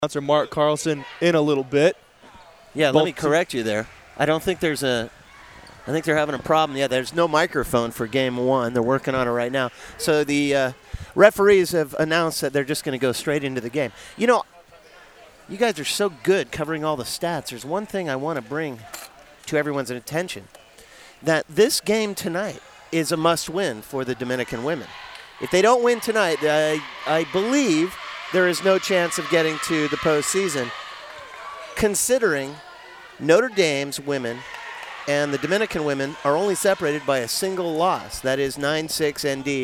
Announcer Mark Carlson in a little bit. Yeah, let me correct you there. I don't think there's I think they're having a problem. Yeah, there's no microphone for game one. They're working on it right now. So the referees have announced that they're just going to go straight into the game. You know, you guys are so good covering all the stats. There's one thing I want to bring to everyone's attention, that this game tonight is a must-win for the Dominican women. If they don't win tonight, I believe there is no chance of getting to the postseason, considering Notre Dame's women and the Dominican women are only separated by a single loss. That is 9-6 ND,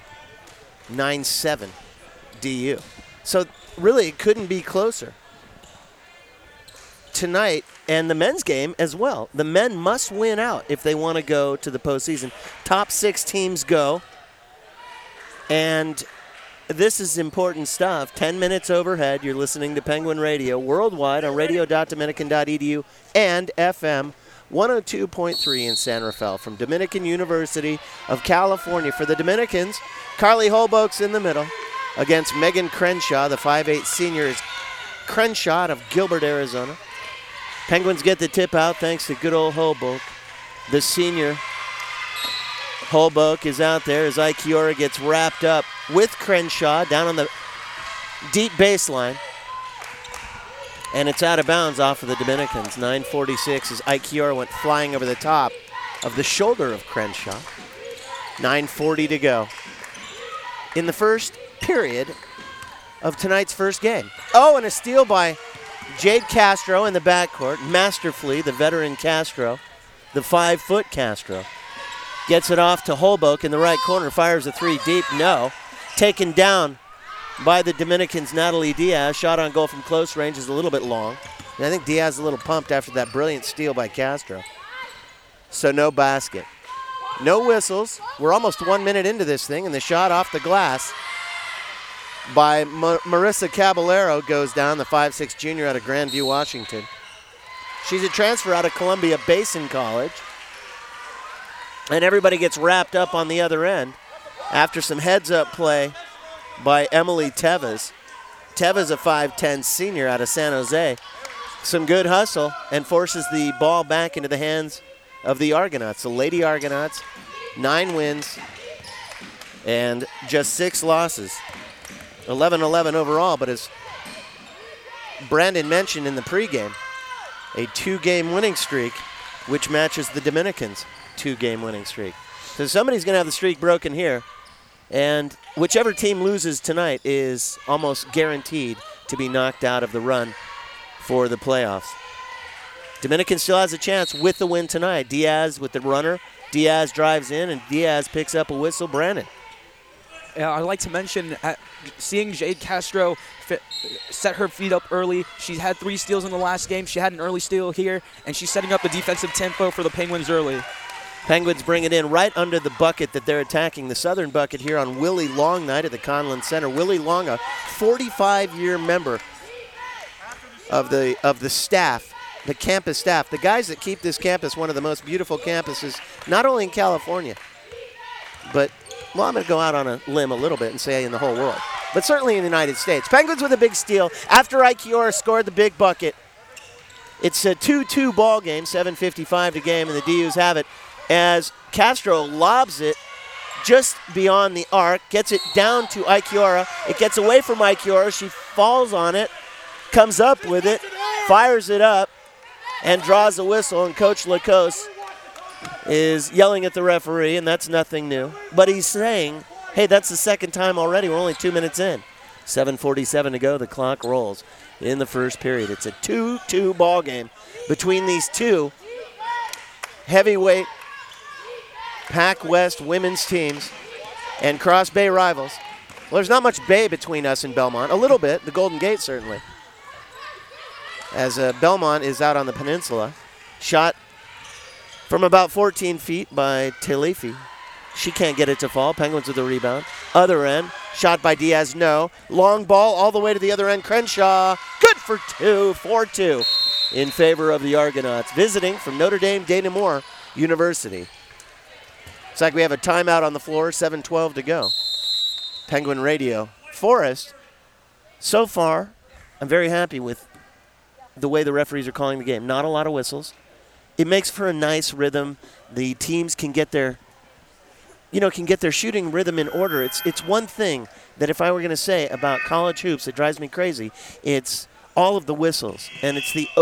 9-7 DU. So really, it couldn't be closer. Tonight, and the men's game as well. The men must win out if they want to go to the postseason. Top 6 teams go. And this is important stuff. 10 minutes overhead. You're listening to Penguin Radio worldwide on radio.dominican.edu and FM 102.3 in San Rafael from Dominican University of California. For the Dominicans, Carly Holbrook's in the middle against Megan Crenshaw. The 5'8 senior is Crenshaw out of Gilbert, Arizona. Penguins get the tip out thanks to good old Holbrook. The senior Holbrook is out there as Ikiora gets wrapped up with Crenshaw down on the deep baseline. And it's out of bounds off of the Dominicans. 9:46 as Ikiora went flying over the top of the shoulder of Crenshaw. 9:40 to go in the first period of tonight's first game. Oh, and a steal by Jade Castro in the backcourt. Masterfully, the veteran Castro, the 5-foot Castro, gets it off to Holbrook in the right corner, fires a three deep, no. Taken down by the Dominicans' Natalie Diaz. Shot on goal from close range is a little bit long. And I think Diaz is a little pumped after that brilliant steal by Castro. So no basket. No whistles. We're almost 1 minute into this thing, and the shot off the glass by Marissa Caballero goes down, the 5'6 junior out of Grandview, Washington. She's a transfer out of Columbia Basin College. And everybody gets wrapped up on the other end after some heads-up play by Emily Tevez. Tevez, a 5'10 senior out of San Jose. Some good hustle and forces the ball back into the hands of the Argonauts. The Lady Argonauts, 9 wins and just 6 losses. 11-11 overall, but as Brandon mentioned in the pregame, a 2-game winning streak, which matches the Dominicans' 2-game winning streak. So somebody's going to have the streak broken here, and whichever team loses tonight is almost guaranteed to be knocked out of the run for the playoffs. Dominican still has a chance with the win tonight. Diaz with the runner. Diaz drives in, and Diaz picks up a whistle. Brandon. I'd like to mention seeing Jade Castro set her feet up early. She had 3 steals in the last game. She had an early steal here, and she's setting up the defensive tempo for the Penguins early. Penguins bring it in right under the bucket that they're attacking, the southern bucket here on Willie Long night at the Conlin Center. Willie Long, a 45-year member of the staff, the campus staff, the guys that keep this campus one of the most beautiful campuses, not only in California, but, well, I'm going to go out on a limb a little bit and say in the whole world, but certainly in the United States. Penguins with a big steal after Ikiora scored the big bucket. It's a 2-2 ball game, 7:55 to game, and the DUs have it as Castro lobs it just beyond the arc, gets it down to Ikiora. It gets away from Ikiora. She falls on it, comes up with it, fires it up, and draws a whistle, and Coach Lacoste is yelling at the referee, and that's nothing new. But he's saying, hey, that's the second time already. We're only 2 minutes in. 7:47 to go. The clock rolls in the first period. It's a 2-2 ball game between these two heavyweight Pac West women's teams and Cross Bay rivals. Well, there's not much bay between us and Belmont. A little bit. The Golden Gate, certainly. As Belmont is out on the peninsula. Shot from about 14 feet by Talifi. She can't get it to fall. Penguins with the rebound. Other end. Shot by Diaz, no. Long ball all the way to the other end. Crenshaw, good for 2, 4-2 in favor of the Argonauts. Visiting from Notre Dame de Namur University. It's like we have a timeout on the floor, 7:12 to go. Penguin Radio. Forrest, so far, I'm very happy with the way the referees are calling the game. Not a lot of whistles. It makes for a nice rhythm. The teams can get their shooting rhythm in order. It's one thing that if I were going to say about college hoops that drives me crazy, it's all of the whistles, and it's the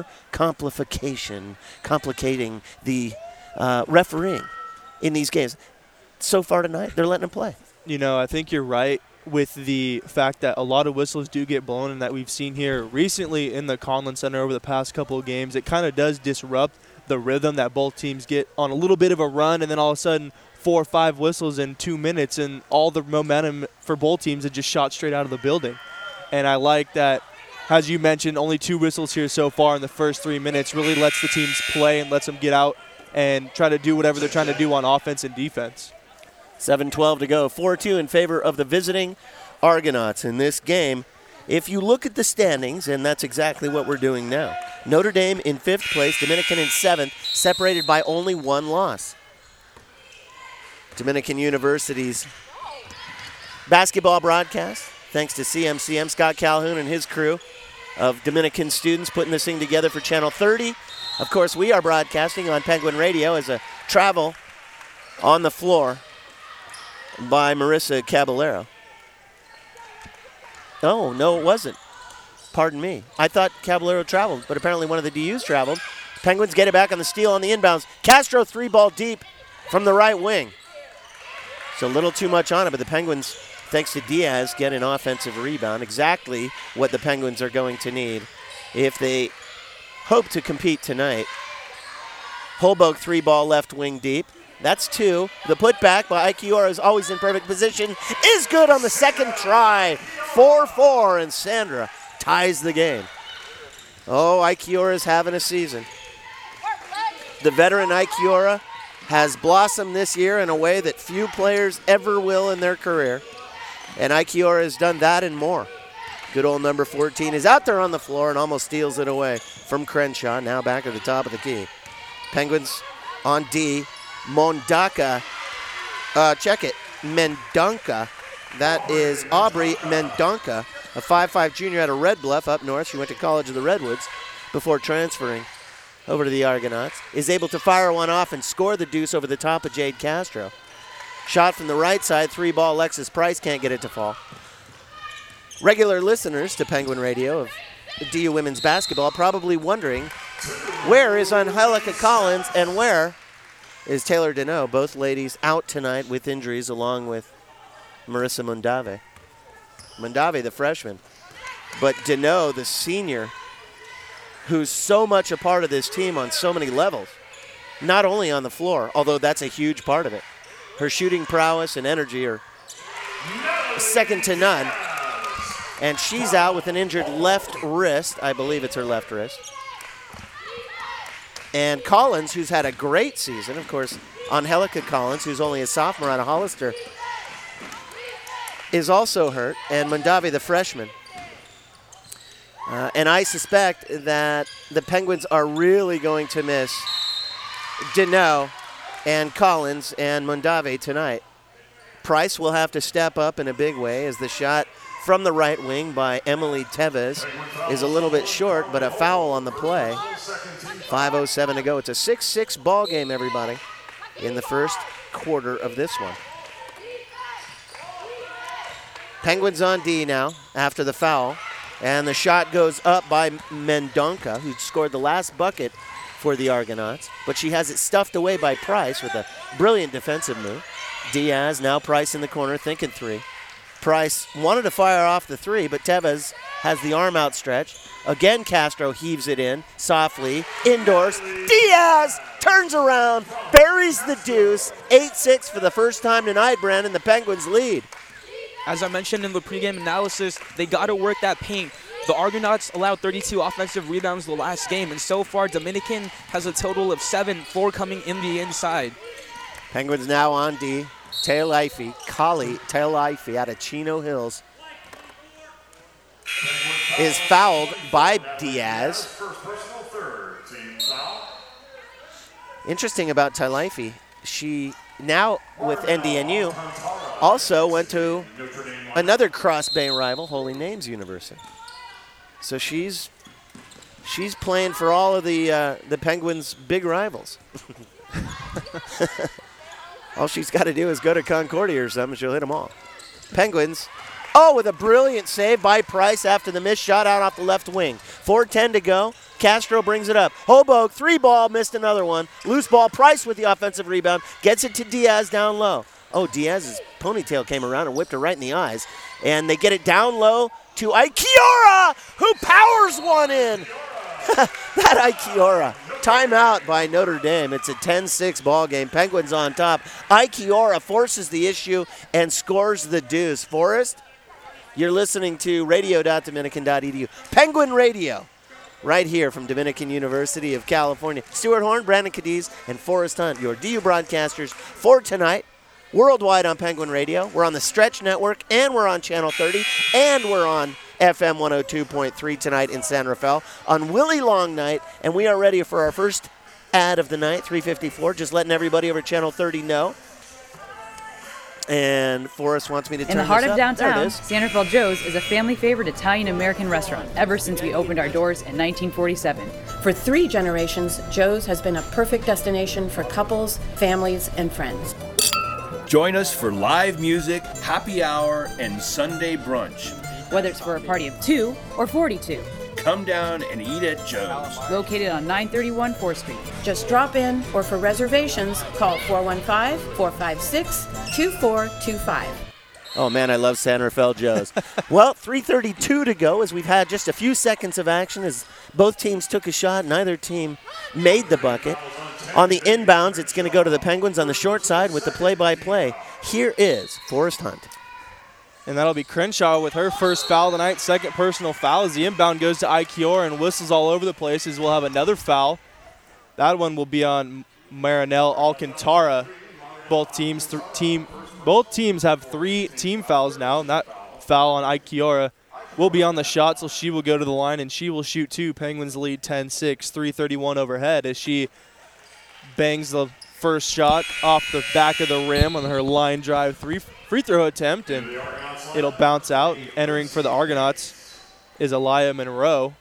complicating the refereeing in these games. So far tonight, they're letting them play. I think you're right with the fact that a lot of whistles do get blown, and that we've seen here recently in the Conlin Center over the past couple of games. It kind of does disrupt the rhythm that both teams get on a little bit of a run, and then all of a sudden 4 or 5 whistles in 2 minutes, and all the momentum for both teams is just shot straight out of the building. And I like that, as you mentioned, only 2 whistles here so far in the first 3 minutes really lets the teams play and lets them get out and try to do whatever they're trying to do on offense and defense. 7:12 to go. 4-2 in favor of the visiting Argonauts in this game. If you look at the standings, and that's exactly what we're doing now, Notre Dame in 5th place, Dominican in 7th, separated by only 1 loss. Dominican University's basketball broadcast, thanks to CMCM, Scott Calhoun and his crew of Dominican students putting this thing together for Channel 30. Of course, we are broadcasting on Penguin Radio as a travel on the floor by Marissa Caballero. Oh, no, it wasn't. Pardon me. I thought Caballero traveled, but apparently one of the DUs traveled. Penguins get it back on the steal on the inbounds. Castro 3-ball deep from the right wing. It's a little too much on it, but the Penguins, thanks to Diaz, get an offensive rebound. Exactly what the Penguins are going to need if they hope to compete tonight. Holboke 3-ball left wing deep. That's 2. The putback by Ike Iora is always in perfect position. Is good on the second try. 4-4, and Sandra ties the game. Oh, Ike Iora is having a season. The veteran Ike Iora has blossomed this year in a way that few players ever will in their career. And Ike Iora has done that and more. Good old number 14 is out there on the floor and almost steals it away from Crenshaw. Now back at the top of the key. Penguins on D. Mondaka, check it, Mendonca. That is Aubrey Mendonca, a 5'5 junior out of Red Bluff up north. She went to College of the Redwoods before transferring over to the Argonauts. Is able to fire one off and score the deuce over the top of Jade Castro. Shot from the right side, 3-ball. Lexus Price can't get it to fall. Regular listeners to Penguin Radio of DU women's basketball probably wondering, where is Angelica Collins and where is Taylor Deneau? Both ladies out tonight with injuries along with Marissa Mondave. Mondave, the freshman. But Deneau, the senior, who's so much a part of this team on so many levels. Not only on the floor, although that's a huge part of it. Her shooting prowess and energy are second to none. And she's out with an injured left wrist. I believe it's her left wrist. And Collins, who's had a great season, of course, Angelica Collins, who's only a sophomore out of Hollister, is also hurt, and Mondave, the freshman. And I suspect that the Penguins are really going to miss Deneau and Collins and Mondave tonight. Price will have to step up in a big way as the shot from the right wing by Emily Tevez is a little bit short, but a foul on the play. 5:07 to go. It's a 6-6 ball game, everybody, in the first quarter of this one. Penguins on D now after the foul, and the shot goes up by Mendonca, who scored the last bucket for the Argonauts, but she has it stuffed away by Price with a brilliant defensive move. Diaz, now Price in the corner, thinking 3. Price wanted to fire off the 3, but Tevez has the arm outstretched. Again, Castro heaves it in softly, indoors. Diaz turns around, buries the deuce. 8-6 for the first time tonight, Brandon. The Penguins lead. As I mentioned in the pregame analysis, they got to work that paint. The Argonauts allowed 32 offensive rebounds the last game, and so far Dominican has a total of 7, 4 coming in the inside. Penguins now on D. Tailaifi, Kali Tailaifi out of Chino Hills is fouled by Diaz. Interesting about Tailaifi, she now with NDNU also went to another Cross Bay rival, Holy Names University. So she's playing for all of the Penguins' big rivals. All she's got to do is go to Concordia or something. She'll hit them all. Penguins. Oh, with a brilliant save by Price after the missed shot out off the left wing. 4:10 to go. Castro brings it up. Hoboken, 3-ball, missed another one. Loose ball. Price with the offensive rebound. Gets it to Diaz down low. Oh, Diaz's ponytail came around and whipped her right in the eyes. And they get it down low to Ikiora, who powers one in. That Ikiora. Timeout by Notre Dame. It's a 10-6 ball game. Penguins on top. Ikiora forces the issue and scores the deuce. Forrest, you're listening to radio.dominican.edu. Penguin Radio, right here from Dominican University of California. Stuart Horn, Brandon Cadiz, and Forrest Hunt, your DU broadcasters for tonight. Worldwide on Penguin Radio. We're on the Stretch Network, and we're on Channel 30, and we're on FM 102.3 tonight in San Rafael on Willie Long night, and we are ready for our first ad of the night, 3:54. Just letting everybody over Channel 30 know. And Forrest wants me to turn this up. In the heart of downtown, San Rafael Joe's is a family-favorite Italian-American restaurant ever since we opened our doors in 1947. For 3 generations, Joe's has been a perfect destination for couples, families, and friends. Join us for live music, happy hour, and Sunday brunch. Whether it's for a party of 2 or 42. Come down and eat at Joe's. Located on 931 4th Street. Just drop in, or for reservations, call 415-456-2425. Oh, man, I love San Rafael Joe's. Well, 3:32 to go as we've had just a few seconds of action as both teams took a shot. Neither team made the bucket. On the inbounds, it's going to go to the Penguins on the short side with the play-by-play. Here is Forrest Hunt. And that'll be Crenshaw with her first foul of the night, second personal foul as the inbound goes to Ikiora and whistles all over the place as we'll have another foul. That one will be on Marinelle Alcantara. Both teams have 3 team fouls now, and that foul on Ikiora will be on the shot, so she will go to the line and she will shoot 2. Penguins lead 10-6, 3:31 overhead as she bangs the first shot off the back of the rim on her line drive free throw attempt, and it'll bounce out. And entering for the Argonauts is Aliyah Monroe.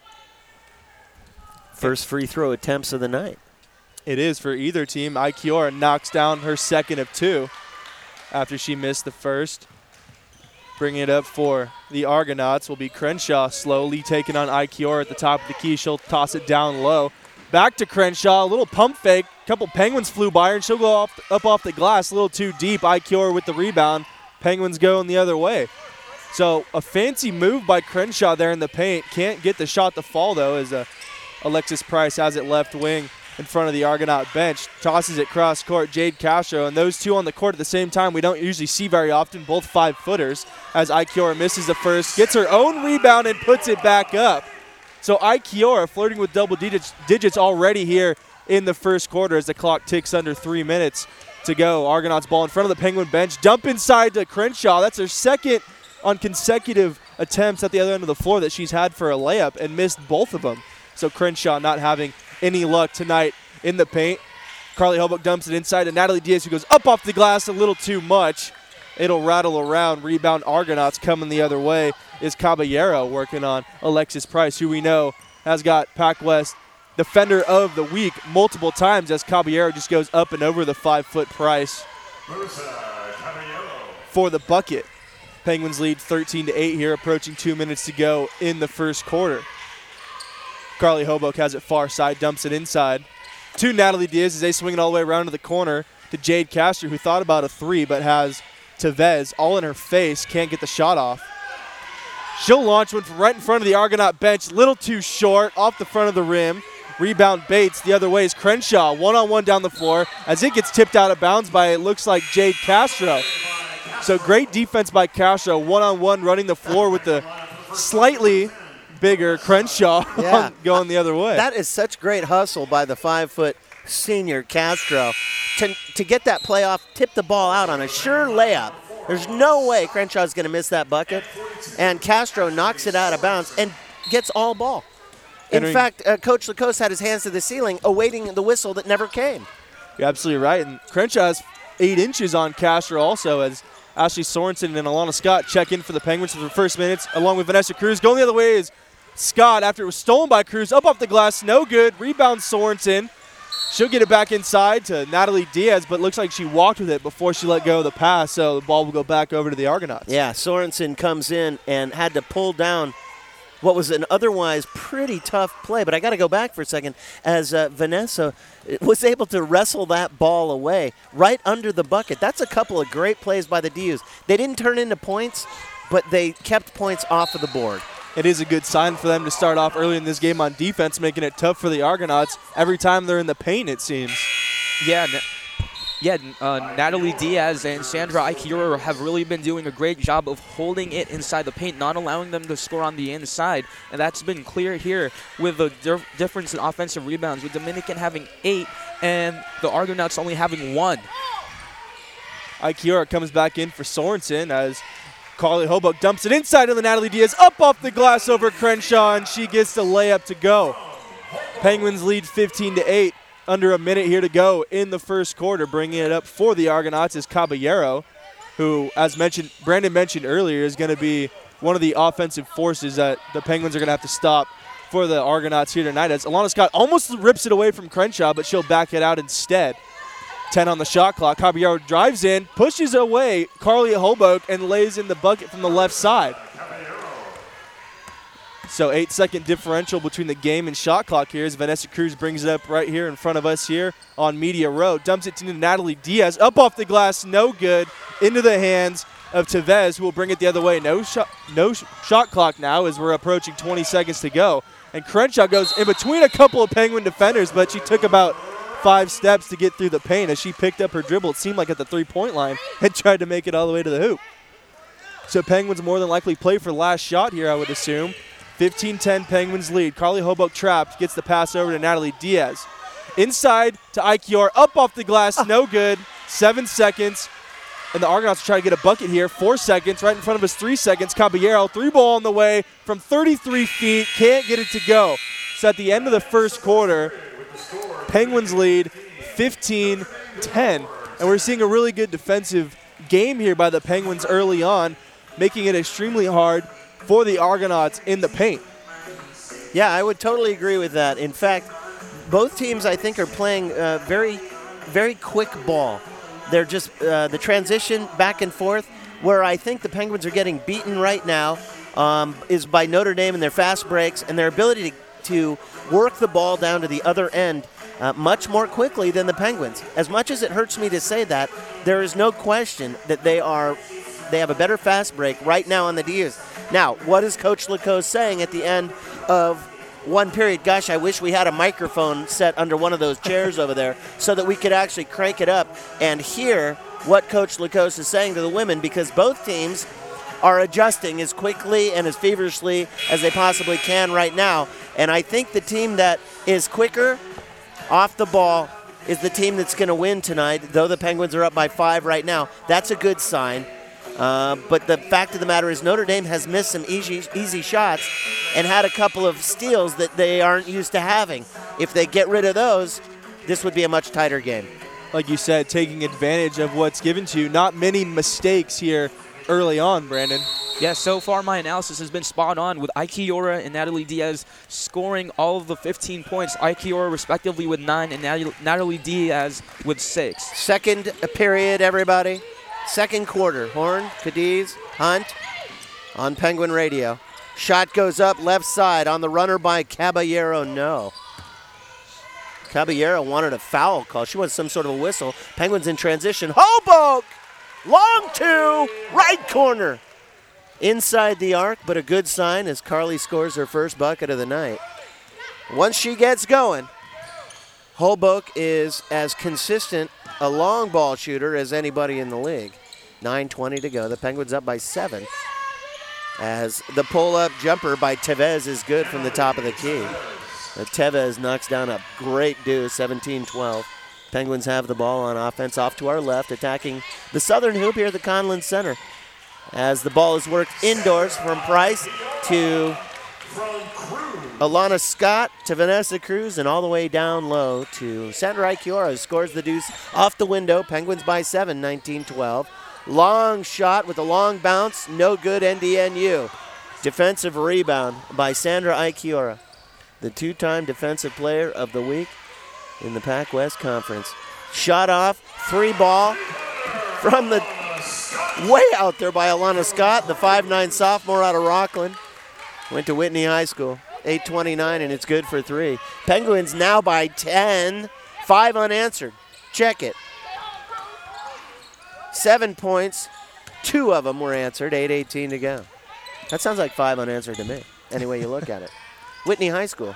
First free throw attempts of the night. It is for either team. Ikiora knocks down her second of 2 after she missed the first. Bringing it up for the Argonauts will be Crenshaw, slowly taking on Ikiora at the top of the key. She'll toss it down low. Back to Crenshaw, a little pump fake. A couple Penguins flew by her, and she'll go up off the glass a little too deep. Ikiora with the rebound. Penguins going the other way. So a fancy move by Crenshaw there in the paint. Can't get the shot to fall, though, as Alexis Price has it left wing in front of the Argonaut bench. Tosses it cross court, Jade Castro. And those two on the court at the same time we don't usually see very often, both 5-footers. As Ikiora misses the first, gets her own rebound and puts it back up. So Ikiora flirting with double digits already here in the first quarter as the clock ticks under 3 minutes to go. Argonauts ball in front of the Penguin bench. Dump inside to Crenshaw. That's her second on consecutive attempts at the other end of the floor that she's had for a layup and missed both of them. So Crenshaw not having any luck tonight in the paint. Carly Hoboken dumps it inside to Natalie Diaz, who goes up off the glass a little too much. It'll rattle around. Rebound Argonauts coming the other way is Caballero working on Alexis Price, who we know has got Pac West Defender of the Week multiple times as Caballero just goes up and over the 5-foot Price for the bucket. Penguins lead 13-8 here, approaching 2 minutes to go in the first quarter. Carly Hoboken has it far side, dumps it inside to Natalie Diaz as they swing it all the way around to the corner to Jade Castro, who thought about a 3 but has Tevez all in her face, can't get the shot off. She'll launch one from right in front of the Argonaut bench, little too short, off the front of the rim. Rebound Bates, the other way is Crenshaw, one-on-one down the floor as it gets tipped out of bounds by, it looks like, Jade Castro. So great defense by Castro, one-on-one running the floor with the slightly bigger Crenshaw going the other way. That is such great hustle by the 5-foot senior Castro to get that play off, tip the ball out on a sure layup. There's no way Crenshaw's going to miss that bucket. And Castro knocks it out of bounds and gets all ball. In fact, Coach Lacoste had his hands to the ceiling awaiting the whistle that never came. You're absolutely right. And Crenshaw has 8 inches on Castro also as Ashley Sorensen and Alana Scott check in for the Penguins for the first minutes, along with Vanessa Cruz. Going the other way is Scott after it was stolen by Cruz. Up off the glass, no good. Rebound Sorensen. She'll get it back inside to Natalie Diaz, but looks like she walked with it before she let go of the pass, so the ball will go back over to the Argonauts. Yeah, Sorensen comes in and had to pull down what was an otherwise pretty tough play. But I got to go back for a second as Vanessa was able to wrestle that ball away right under the bucket. That's a couple of great plays by the DUs. They didn't turn into points, but they kept points off of the board. It is a good sign for them to start off early in this game on defense, making it tough for the Argonauts every time they're in the paint, it seems. Yeah, Natalie Diaz and Sandra Ikiura have really been doing a great job of holding it inside the paint, not allowing them to score on the inside. And that's been clear here with the difference in offensive rebounds, with Dominican having 8 and the Argonauts only having 1. Ikiura comes back in for Sorensen as Carly Hobuck dumps it inside to the Natalie Diaz, up off the glass over Crenshaw, and she gets the layup to go. Penguins lead 15-8. Under a minute here to go in the first quarter. Bringing it up for the Argonauts is Caballero, who, as Brandon mentioned earlier, is going to be one of the offensive forces that the Penguins are going to have to stop for the Argonauts here tonight. As Alana Scott almost rips it away from Crenshaw, but she'll back it out instead. 10 on the shot clock. Caballero drives in, pushes away Carly Hobuck, and lays in the bucket from the left side. So 8-second differential between the game and shot clock here as Vanessa Cruz brings it up right here in front of us here on Media Row. Dumps it to Natalie Diaz. Up off the glass, no good. Into the hands of Tevez, who will bring it the other way. No shot clock now as we're approaching 20 seconds to go. And Crenshaw goes in between a couple of Penguin defenders, but she took about 5 steps to get through the paint as she picked up her dribble, it seemed like at the three-point line, and tried to make it all the way to the hoop. So Penguins more than likely play for the last shot here, I would assume. 15-10 Penguins lead. Carly Hobuck trapped, gets the pass over to Natalie Diaz. Inside to Ikior, up off the glass, no good. 7 seconds. And the Argonauts try to get a bucket here. 4 seconds, right in front of us, 3 seconds. Caballero, 3-ball on the way from 33 feet, can't get it to go. So at the end of the first quarter, Penguins lead 15-10. And we're seeing a really good defensive game here by the Penguins early on, making it extremely hard for the Argonauts in the paint. Yeah, I would totally agree with that. In fact, both teams, I think, are playing very, very quick ball. They're just the transition back and forth, where I think the Penguins are getting beaten right now is by Notre Dame and their fast breaks and their ability to work the ball down to the other end much more quickly than the Penguins. As much as it hurts me to say that, there is no question that they have a better fast break right now on the DUs. Now, what is Coach Lacoste saying at the end of one period? Gosh, I wish we had a microphone set under one of those chairs over there so that we could actually crank it up and hear what Coach Lacoste is saying to the women, because both teams are adjusting as quickly and as feverishly as they possibly can right now. And I think the team that is quicker off the ball is the team that's going to win tonight, though the Penguins are up by 5 right now. That's a good sign. But the fact of the matter is Notre Dame has missed some easy shots and had a couple of steals that they aren't used to having. If they get rid of those, this would be a much tighter game. Like you said, taking advantage of what's given to you. Not many mistakes here early on, Brandon. Yeah, so far my analysis has been spot on with Ikiura and Natalie Diaz scoring all of the 15 points. Ikiura respectively with 9 and Natalie Diaz with 6. Second period, everybody. Second quarter. Horn, Cadiz, Hunt on Penguin Radio. Shot goes up left side on the runner by Caballero. No. Caballero wanted a foul call. She wanted some sort of a whistle. Penguins in transition. Hobuck! Long 2, right corner. Inside the arc, but a good sign as Carly scores her first bucket of the night. Once she gets going, Hobuck is as consistent a long ball shooter as anybody in the league. 9:20 to go. The Penguins up by 7. As the pull-up jumper by Tevez is good from the top of the key. Tevez knocks down a great deuce, 17-12. Penguins have the ball on offense off to our left, attacking the southern hoop here at the Conlin Center. As the ball is worked indoors from Price to Alana Scott to Vanessa Cruz and all the way down low to Sandra Ikiura, who scores the deuce off the window. Penguins by 7, 19-12. Long shot with a long bounce, no good, NDNU. Defensive rebound by Sandra Ikiora, the 2-time Defensive Player of the Week in the Pac West Conference. Shot off, 3-ball from the way out there by Alana Scott, the 5'9" sophomore out of Rockland. Went to Whitney High School. 8:29, and it's good for 3. Penguins now by 10. 5 unanswered. Check it. 7 points. 2 of them were answered. 8:18 to go. That sounds like 5 unanswered to me, any way you look at it. Whitney High School.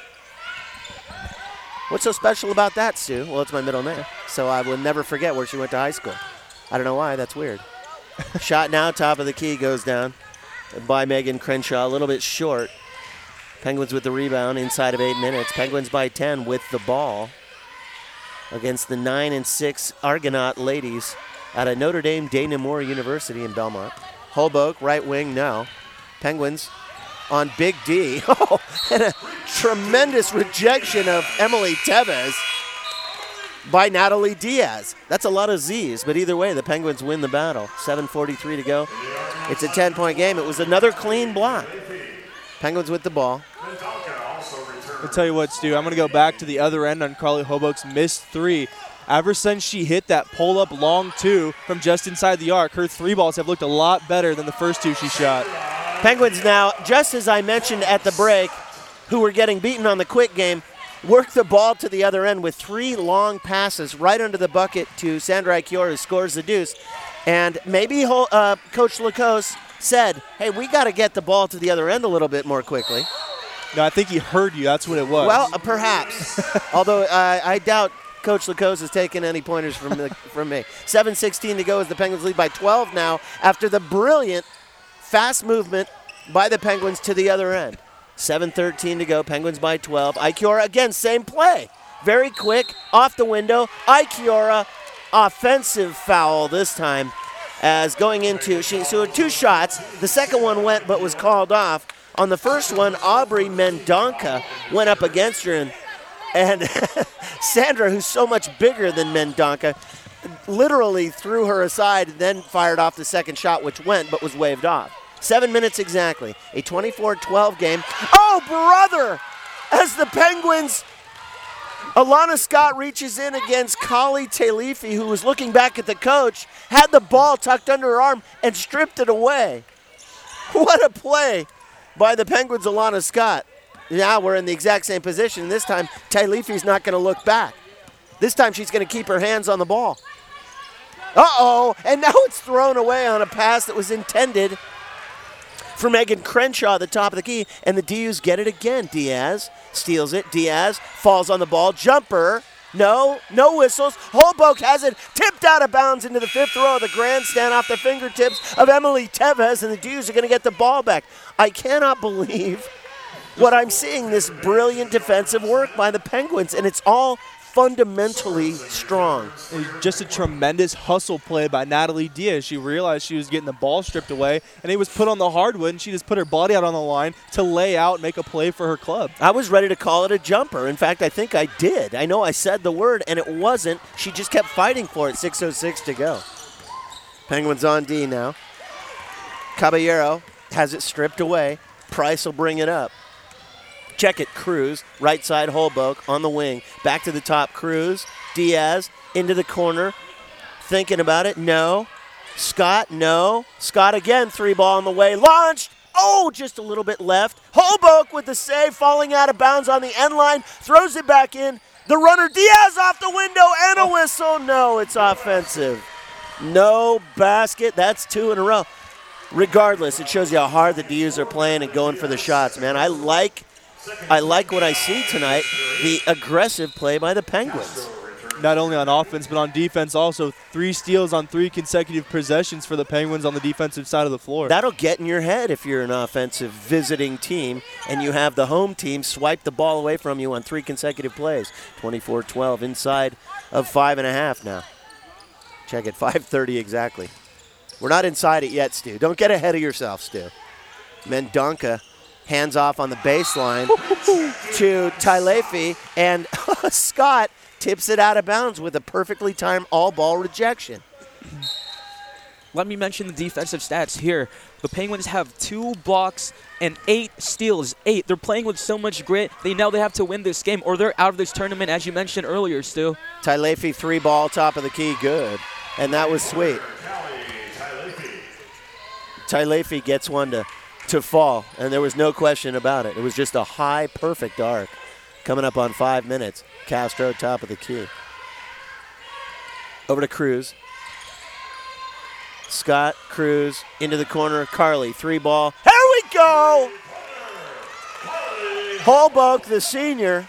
What's so special about that, Stu? Well, it's my middle name, so I will never forget where she went to high school. I don't know why. That's weird. Shot now, top of the key, goes down by Megan Crenshaw. A little bit short. Penguins with the rebound inside of 8 minutes. Penguins by 10 with the ball against the 9-6 Argonaut ladies out of Notre Dame Dana Moore University in Belmont. Holbrook, right wing, no. Penguins on Big D. Oh, and a tremendous rejection of Emily Tevez by Natalie Diaz. That's a lot of Z's, but either way, the Penguins win the battle. 7:43 to go. It's a 10-point game. It was another clean block. Penguins with the ball. I'll tell you what, Stu, I'm going to go back to the other end on Carly Holbrook's missed 3. Ever since she hit that pull-up long 2 from just inside the arc, her 3 balls have looked a lot better than the first 2 she shot. Penguins now, just as I mentioned at the break, who were getting beaten on the quick game, work the ball to the other end with 3 long passes right under the bucket to Sandra Ikiora, who scores the deuce. And maybe Coach Lacoste said, hey, we got to get the ball to the other end a little bit more quickly. No, I think he heard you. That's what it was. Well, perhaps. Although I doubt Coach Lacoste has taken any pointers from me. 7:16 to go as the Penguins lead by 12 now after the brilliant fast movement by the Penguins to the other end. 7:13 to go. Penguins by 12. Ikiora, again, same play. Very quick, off the window. Ikiora, offensive foul this time as going into, so 2 shots. The second one went but was called off. On the first one, Aubrey Mendonca went up against her, and Sandra, who's so much bigger than Mendonca, literally threw her aside and then fired off the second shot, which went but was waved off. 7 minutes exactly. A 24-12 game. Oh, brother! As the Penguins, Alana Scott reaches in against Kali Talifi, who was looking back at the coach, had the ball tucked under her arm, and stripped it away. What a play by the Penguins' Alana Scott. Now we're in the exact same position. This time, Talifi's not going to look back. This time she's going to keep her hands on the ball. Uh-oh, and now it's thrown away on a pass that was intended for Megan Crenshaw at the top of the key, and the DUs get it again. Diaz steals it. Diaz falls on the ball. Jumper. No whistles. Holbrook has it tipped out of bounds into the 5th row of the grandstand off the fingertips of Emily Tevez, and the DUs are going to get the ball back. I cannot believe what I'm seeing, this brilliant defensive work by the Penguins, and it's all fundamentally strong. It was just a tremendous hustle play by Natalie Diaz. She realized she was getting the ball stripped away, and it was put on the hardwood, and she just put her body out on the line to lay out and make a play for her club. I was ready to call it a jumper. In fact, I think I did. I know I said the word, and it wasn't. She just kept fighting for it. 6:06 to go. Penguins on D now. Caballero has it stripped away. Price will bring it up. Check it, Cruz, right side Holbrook on the wing. Back to the top, Cruz. Diaz into the corner. Thinking about it, no. Scott, no. Scott again, 3-ball on the way. Launched. Oh, just a little bit left. Holbrook with the save, falling out of bounds on the end line. Throws it back in. The runner, Diaz off the window and a whistle. No, it's offensive. No basket. That's 2 in a row. Regardless, it shows you how hard the DUs are playing and going for the shots, man. I like what I see tonight, the aggressive play by the Penguins. Not only on offense, but on defense also. 3 steals on 3 consecutive possessions for the Penguins on the defensive side of the floor. That'll get in your head if you're an offensive visiting team and you have the home team swipe the ball away from you on 3 consecutive plays. 24-12 inside of 5.5 now. Check it, 5:30 exactly. We're not inside it yet, Stu. Don't get ahead of yourself, Stu. Mendonca hands off on the baseline to Tailefi, and Scott tips it out of bounds with a perfectly timed all-ball rejection. let me mention the defensive stats here. The Penguins have 2 blocks and 8 steals. 8. They're playing with so much grit. They know they have to win this game or they're out of this tournament, as you mentioned earlier, Stu. Tailefi 3-ball, top of the key, good. And that was sweet. Tailefi gets one to fall, and there was no question about it. It was just a high, perfect arc. Coming up on 5 minutes. Castro, top of the key. Over to Cruz. Scott, Cruz, into the corner. Carly, 3-ball. Here we go! Holbrook, the senior.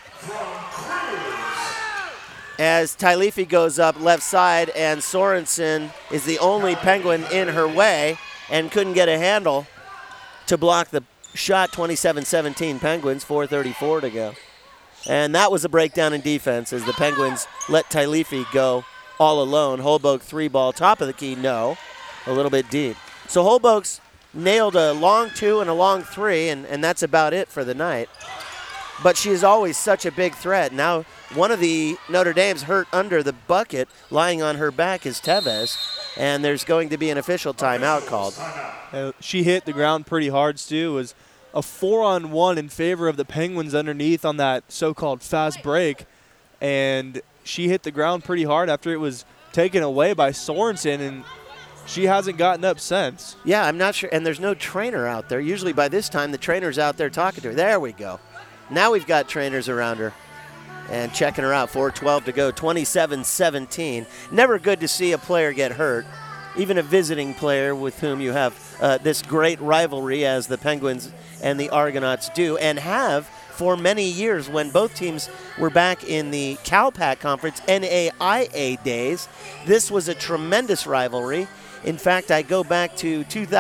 As Tailefi goes up left side, and Sorensen is the only Penguin in her way and couldn't get a handle to block the shot. 27-17 Penguins, 4:34 to go. And that was a breakdown in defense as the Penguins let Tailefi go all alone. Holbrook 3-ball, top of the key, no. A little bit deep. So Holbrook's nailed a long 2 and a long 3, and that's about it for the night. But she is always such a big threat. Now, one of the Notre Dame's hurt under the bucket, lying on her back, is Tevez, and there's going to be an official timeout called. She hit the ground pretty hard, Stu. It was a 4-on-1 in favor of the Penguins underneath on that so-called fast break, and she hit the ground pretty hard after it was taken away by Sorensen, and she hasn't gotten up since. Yeah, I'm not sure, and there's no trainer out there. Usually by this time, the trainer's out there talking to her. There we go. Now we've got trainers around her and checking her out. 4:12 to go, 27-17. Never good to see a player get hurt, even a visiting player with whom you have this great rivalry as the Penguins and the Argonauts do, and have for many years when both teams were back in the CalPAC Conference NAIA days. This was a tremendous rivalry. In fact, I go back to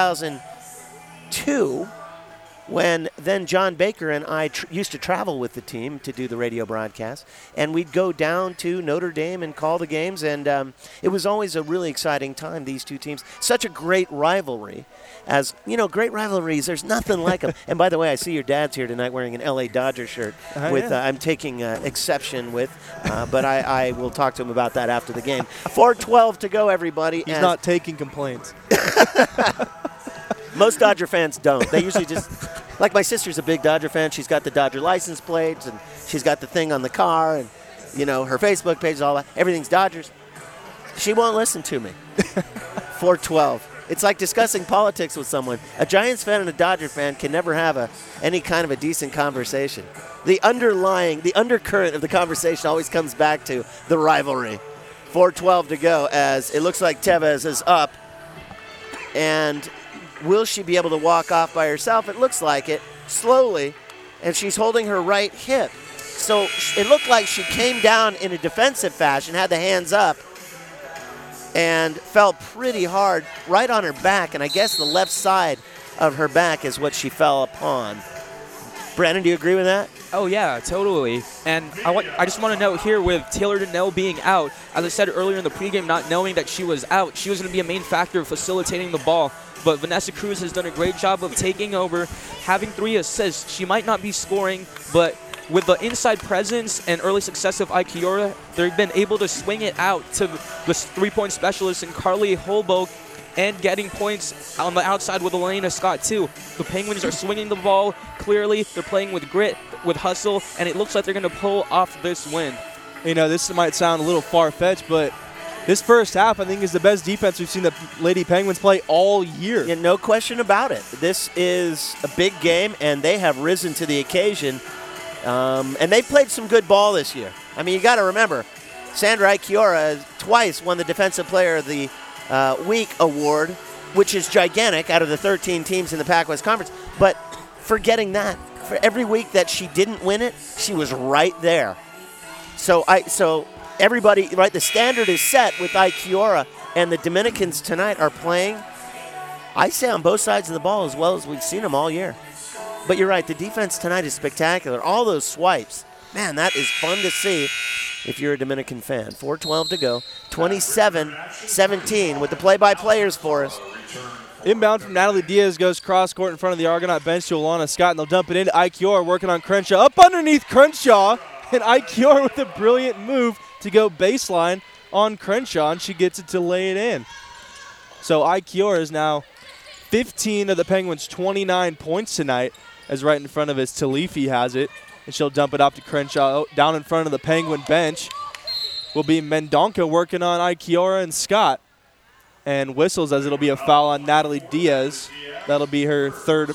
2002 when then John Baker and I used to travel with the team to do the radio broadcast, and we'd go down to Notre Dame and call the games, and it was always a really exciting time, these two teams. Such a great rivalry. As, you know, great rivalries, there's nothing like them. And by the way, I see your dad's here tonight wearing an L.A. Dodger shirt, I'm taking exception with, but I will talk to him about that after the game. 4:12 to go, everybody. He's not taking complaints. Most Dodger fans don't. They usually just, like my sister's a big Dodger fan. She's got the Dodger license plates, and she's got the thing on the car, and, you know, her Facebook page, all that. Everything's Dodgers. She won't listen to me. 4:12. It's like discussing politics with someone. A Giants fan and a Dodger fan can never have any kind of a decent conversation. The undercurrent of the conversation always comes back to the rivalry. 4:12 to go as it looks like Tevez is up, and will she be able to walk off by herself? It looks like it, slowly, and she's holding her right hip. So it looked like she came down in a defensive fashion, had the hands up, and fell pretty hard right on her back, and I guess the left side of her back is what she fell upon. Brandon, do you agree with that? Oh, yeah, totally. And I just want to note here with Taylor Donnell being out, as I said earlier in the pregame, not knowing that she was out, she was going to be a main factor of facilitating the ball. But Vanessa Cruz has done a great job of taking over, having 3 assists. She might not be scoring, but with the inside presence and early success of Ikiura, they've been able to swing it out to the three-point specialist in Carly Holbrook and getting points on the outside with Elena Scott, too. The Penguins are swinging the ball clearly. They're playing with grit, with hustle, and it looks like they're going to pull off this win. You know, this might sound a little far-fetched, but this first half, I think, is the best defense we've seen the Lady Penguins play all year. Yeah, no question about it. This is a big game, and they have risen to the occasion. And they played some good ball this year. I mean, you got to remember, Sandra Ikiura twice won the Defensive Player of the Week award, which is gigantic out of the 13 teams in the Pac-West Conference. But forgetting that, for every week that she didn't win it, she was right there. So everybody, right, the standard is set with Ikiura, and the Dominicans tonight are playing, I say, on both sides of the ball as well as we've seen them all year. But you're right, the defense tonight is spectacular. All those swipes, man, that is fun to see if you're a Dominican fan. 4:12 to go, 27-17 with the play-by-players for us. Inbound from Natalie Diaz goes cross-court in front of the Argonaut bench to Alana Scott, and they'll dump it into Ikiura, working on Crenshaw. Up underneath Crenshaw, and Ikiura with a brilliant move to go baseline on Crenshaw, and she gets it to lay it in. So Ikiora is now 15 of the Penguins' 29 points tonight, as right in front of us, Talifi has it. And she'll dump it off to Crenshaw. Down in front of the Penguin bench will be Mendonca working on Ikiora and Scott. And whistles as it'll be a foul on Natalie Diaz. That'll be her third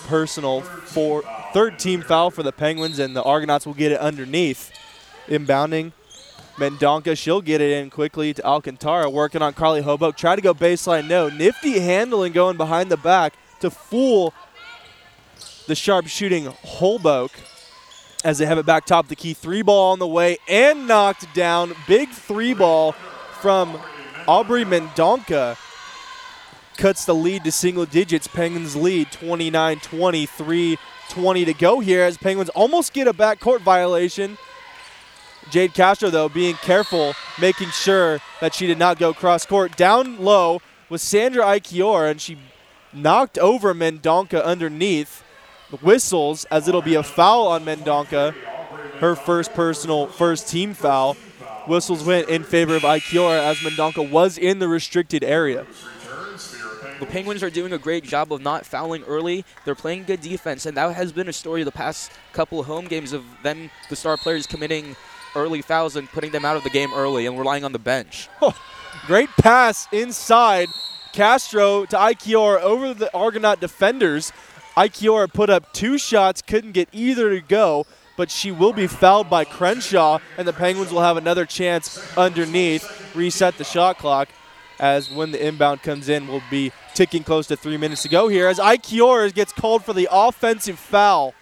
team foul for the Penguins, and the Argonauts will get it underneath. Inbounding, Mendonca, she'll get it in quickly to Alcantara, working on Carly Hoboke. Try to go baseline, no. Nifty handling going behind the back to fool the sharp-shooting Holboke as they have it back top of the key. 3-ball on the way and knocked down. Big 3-ball from Aubrey Mendonca. Cuts the lead to single digits. Penguins lead 29-20, 3:20 to go here as Penguins almost get a backcourt violation. Jade Castro, though, being careful, making sure that she did not go cross-court. Down low was Sandra Ikiora, and she knocked over Mendonca underneath. Whistles as it'll be a foul on Mendonca, her first team foul. Whistles went in favor of Ikiora as Mendonca was in the restricted area. The Penguins are doing a great job of not fouling early. They're playing good defense, and that has been a story of the past couple of home games of them, the star players, committing early fouls and putting them out of the game early and relying on the bench. Oh, great pass inside. Castro to Ikiora over the Argonaut defenders. Ikiora put up 2 shots, couldn't get either to go, but she will be fouled by Crenshaw, and the Penguins will have another chance underneath, reset the shot clock, as when the inbound comes in, we'll be ticking close to 3 minutes to go here, as Ikiora gets called for the offensive foul.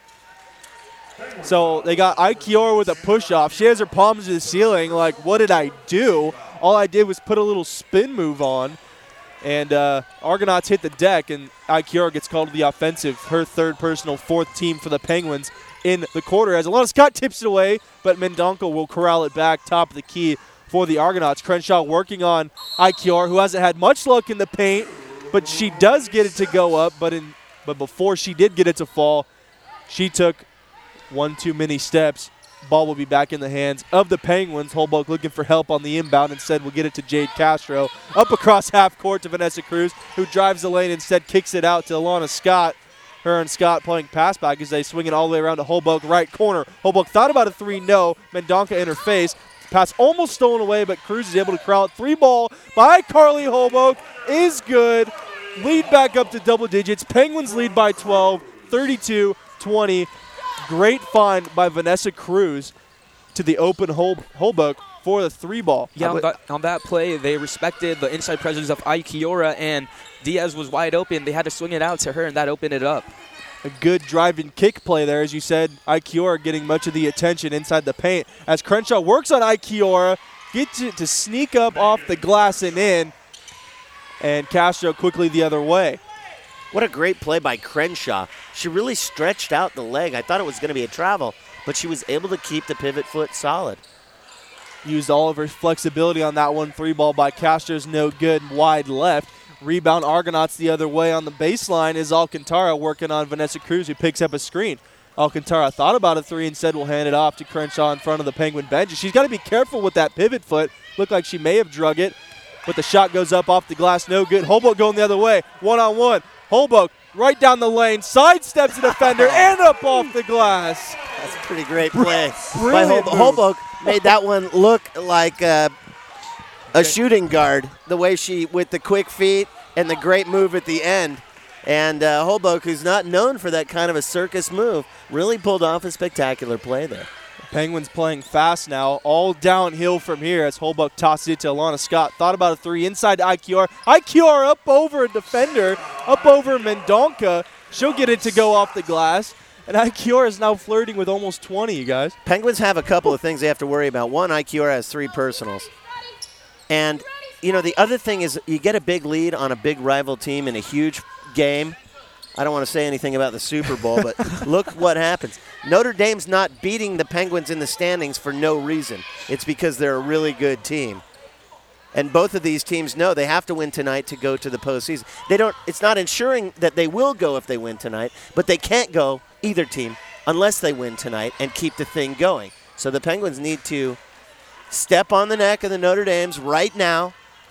So they got Ikiora with a push-off. She has her palms to the ceiling, like, what did I do? All I did was put a little spin move on. And Argonauts hit the deck, and Ikiora gets called to the offensive, her third personal, 4th team for the Penguins in the quarter. As Alana Scott tips it away, but Mendonca will corral it back top of the key for the Argonauts. Crenshaw working on Ikiora, who hasn't had much luck in the paint, but she does get it to go up. But before she did get it to fall, she took one too many steps. Ball will be back in the hands of the Penguins. Holboke looking for help on the inbound. Instead, we'll get it to Jade Castro. Up across half court to Vanessa Cruz, who drives the lane. Instead, kicks it out to Alana Scott. Her and Scott playing pass back as they swing it all the way around to Holboke, right corner. Holboke thought about a 3, no. Mendonca in her face. Pass almost stolen away, but Cruz is able to corral it. 3-ball by Carly Holboke is good. Lead back up to double digits. Penguins lead by 12, 32-20. Great find by Vanessa Cruz to the open Holboke for the 3-ball. Yeah, on that play, they respected the inside presence of Ikiora, and Diaz was wide open. They had to swing it out to her, and that opened it up. A good drive-and kick play there, as you said. Ikiora getting much of the attention inside the paint. As Crenshaw works on Ikiora, gets it to sneak up off the glass and in, and Castro quickly the other way. What a great play by Crenshaw. She really stretched out the leg. I thought it was going to be a travel, but she was able to keep the pivot foot solid. Used all of her flexibility on that one. 3-ball by Castro's no good, wide left. Rebound Argonauts the other way on the baseline is Alcantara working on Vanessa Cruz, who picks up a screen. Alcantara thought about a 3, instead will hand it off to Crenshaw in front of the Penguin bench. She's got to be careful with that pivot foot. Looked like she may have drug it, but the shot goes up off the glass, no good. Holboke going the other way, one-on-one. Holboke right down the lane, sidesteps the defender, and up off the glass. That's a pretty great play by Holboke. Made that one look like a shooting guard, the way she, with the quick feet and the great move at the end. And Holboke, who's not known for that kind of a circus move, really pulled off a spectacular play there. Penguins playing fast now, all downhill from here as Holboke tosses it to Alana Scott. Thought about a 3 inside to Ikiora. Ikiora up over a defender, up over Mendonca. She'll get it to go off the glass. And Ikiora is now flirting with almost 20, you guys. Penguins have a couple of things they have to worry about. One, Ikiora has 3 personals. And, you know, the other thing is you get a big lead on a big rival team in a huge game. I don't want to say anything about the Super Bowl, but look what happens. Notre Dame's not beating the Penguins in the standings for no reason. It's because they're a really good team. And both of these teams know they have to win tonight to go to the postseason. It's not ensuring that they will go if they win tonight, but they can't go, either team, unless they win tonight and keep the thing going. So the Penguins need to step on the neck of the Notre Dames right now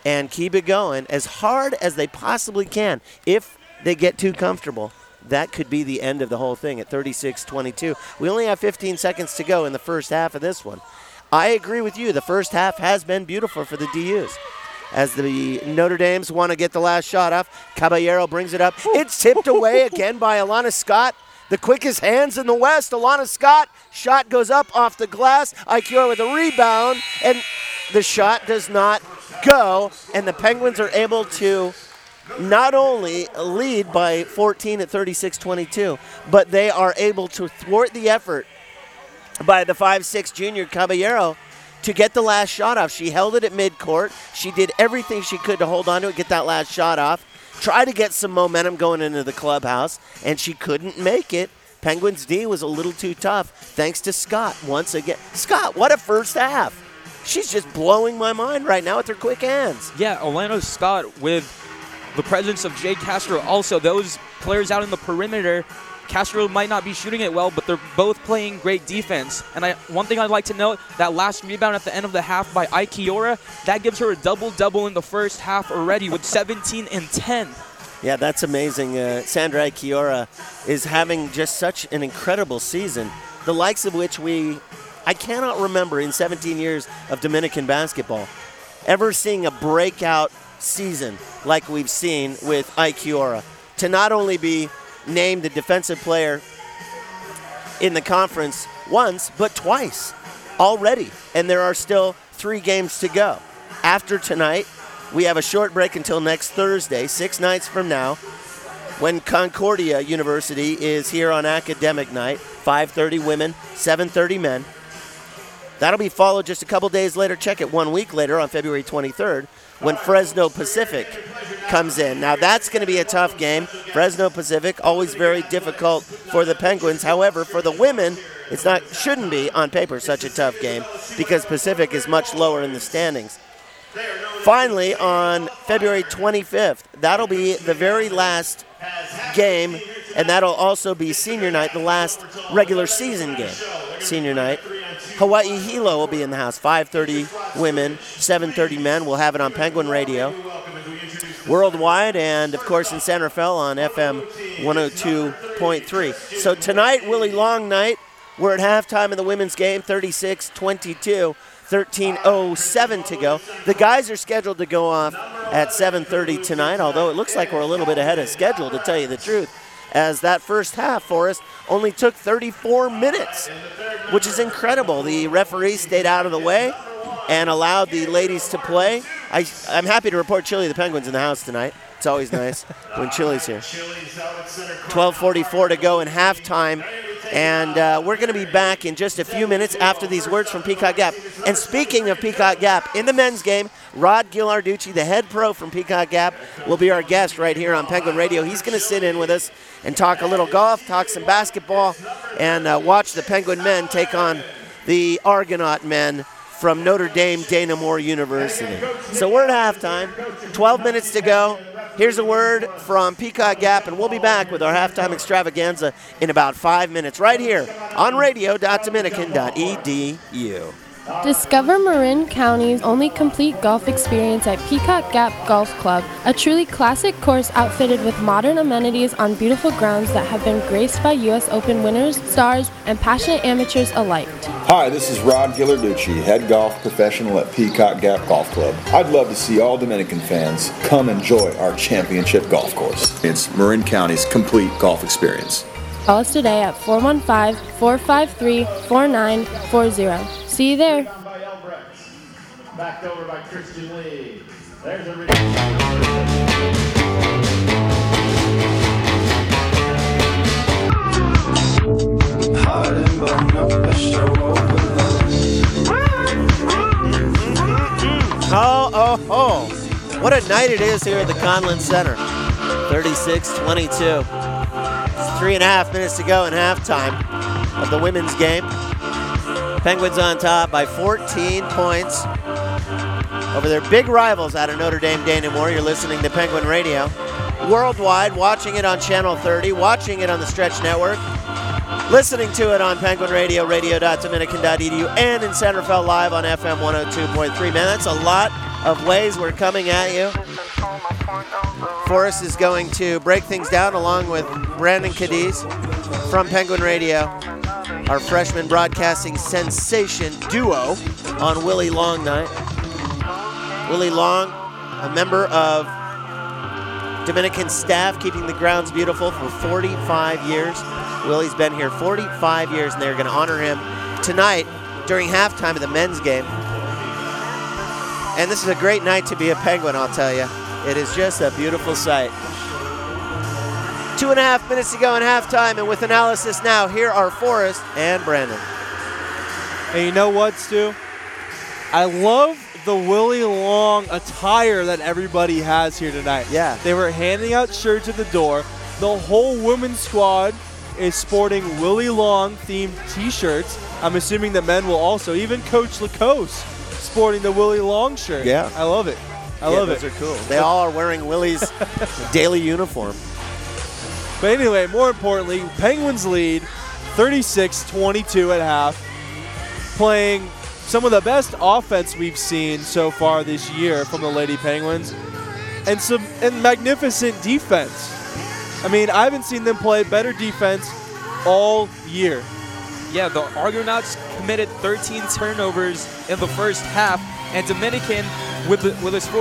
and keep it going as hard as they possibly can. If they get too comfortable, that could be the end of the whole thing at 36-22. We only have 15 seconds to go in the first half of this one. I agree with you. The first half has been beautiful for the DUs. As the Notre Dames want to get the last shot off, Caballero brings it up. It's tipped away again by Alana Scott. The quickest hands in the West, Alana Scott. Shot goes up off the glass. Ikiora with a rebound, and the shot does not go, and the Penguins are able to not only lead by 14 at 36-22, but they are able to thwart the effort by the 5'6" junior Caballero to get the last shot off. She held it at midcourt. She did everything she could to hold on to it, get that last shot off, try to get some momentum going into the clubhouse, and she couldn't make it. Penguins D was a little too tough, thanks to Scott once again. Scott, what a first half. She's just blowing my mind right now with her quick hands. Yeah, Alana Scott with the presence of Jade Castro. Also, those players out in the perimeter, Castro might not be shooting it well, but they're both playing great defense. And one thing I'd like to note, that last rebound at the end of the half by Ikiora, that gives her a double-double in the first half already with 17 and 10. Yeah, that's amazing. Sandra Ikiora is having just such an incredible season, the likes of which I cannot remember in 17 years of Dominican basketball ever seeing a breakout season like we've seen with Ikiora. To not only be named the defensive player in the conference once, but twice already. And there are still 3 games to go. After tonight, we have a short break until next Thursday, 6 nights from now, when Concordia University is here on academic night, 5:30 women, 7:30 men. That'll be followed just a couple days later, check it 1 week later on February 23rd, when Fresno Pacific comes in. Now that's going to be a tough game. Fresno Pacific, always very difficult for the Penguins. However, for the women, shouldn't be on paper such a tough game because Pacific is much lower in the standings. Finally, on February 25th, that'll be the very last game, and that'll also be senior night, the last regular season game. Senior night. Hawaii Hilo will be in the house. 5:30 women, 7:30 men. We'll have it on Penguin Radio worldwide, and of course in San Rafael on FM 102.3. So tonight, Willie Long night. We're at halftime in the women's game, 36-22. 13:07 to go. The guys are scheduled to go off at 7:30 tonight, although it looks like we're a little bit ahead of schedule, to tell you the truth, as that first half for us only took 34 minutes, which is incredible. The referee stayed out of the way and allowed the ladies to play. I'm happy to report Chile the Penguins in the house tonight. It's always nice when Chile's here. 12:44 to go in halftime. And we're going to be back in just a few minutes after these words from Peacock Gap. And speaking of Peacock Gap, in the men's game, Rod Ghilarducci, the head pro from Peacock Gap, will be our guest right here on Penguin Radio. He's going to sit in with us and talk a little golf, talk some basketball, and watch the Penguin men take on the Argonaut men from Notre Dame Dana Moore University. So we're at halftime, 12 minutes to go. Here's a word from Peacock Gap, and we'll be back with our halftime extravaganza in about 5 minutes right here on radio.dominican.edu. Discover Marin County's only complete golf experience at Peacock Gap Golf Club, a truly classic course outfitted with modern amenities on beautiful grounds that have been graced by U.S. Open winners, stars, and passionate amateurs alike. Hi, this is Rod Ghilarducci, head golf professional at Peacock Gap Golf Club. I'd love to see all Dominican fans come enjoy our championship golf course. It's Marin County's complete golf experience. Call us today at 415-453-4940. See you there. Backed over by Christian Lee. There's a Oh. What a night it is here at the Conlin Center. 36-22. It's 3.5 minutes to go in halftime of the women's game. Penguins on top by 14 points over their big rivals out of Notre Dame Dana Moore. You're listening to Penguin Radio. Worldwide, watching it on Channel 30, watching it on the Stretch Network, listening to it on Penguin Radio, radio.dominican.edu, and in San Rafael Live on FM 102.3. Man, that's a lot of ways we're coming at you. Forrest is going to break things down along with Brandon Cadiz from Penguin Radio, our freshman broadcasting sensation duo on Willie Long night. Willie Long, a member of Dominican staff, keeping the grounds beautiful for 45 years. Willie's been here 45 years, and they're going to honor him tonight during halftime of the men's game. And this is a great night to be a Penguin, I'll tell you. It is just a beautiful sight. 2.5 minutes to go in halftime, and with analysis now, here are Forrest and Brandon. And you know what, Stu? I love the Willie Long attire that everybody has here tonight. Yeah. They were handing out shirts at the door. The whole women's squad is sporting Willie Long themed t-shirts. I'm assuming the men will also. Even Coach Lacoste sporting the Willie Long shirt. Yeah. I love it. I love it. Those are cool. They all are wearing Willie's daily uniform. But anyway, more importantly, Penguins lead 36-22 at half, playing some of the best offense we've seen so far this year from the Lady Penguins, and magnificent defense. I mean, I haven't seen them play better defense all year. Yeah, the Argonauts committed 13 turnovers in the first half, and Dominican with this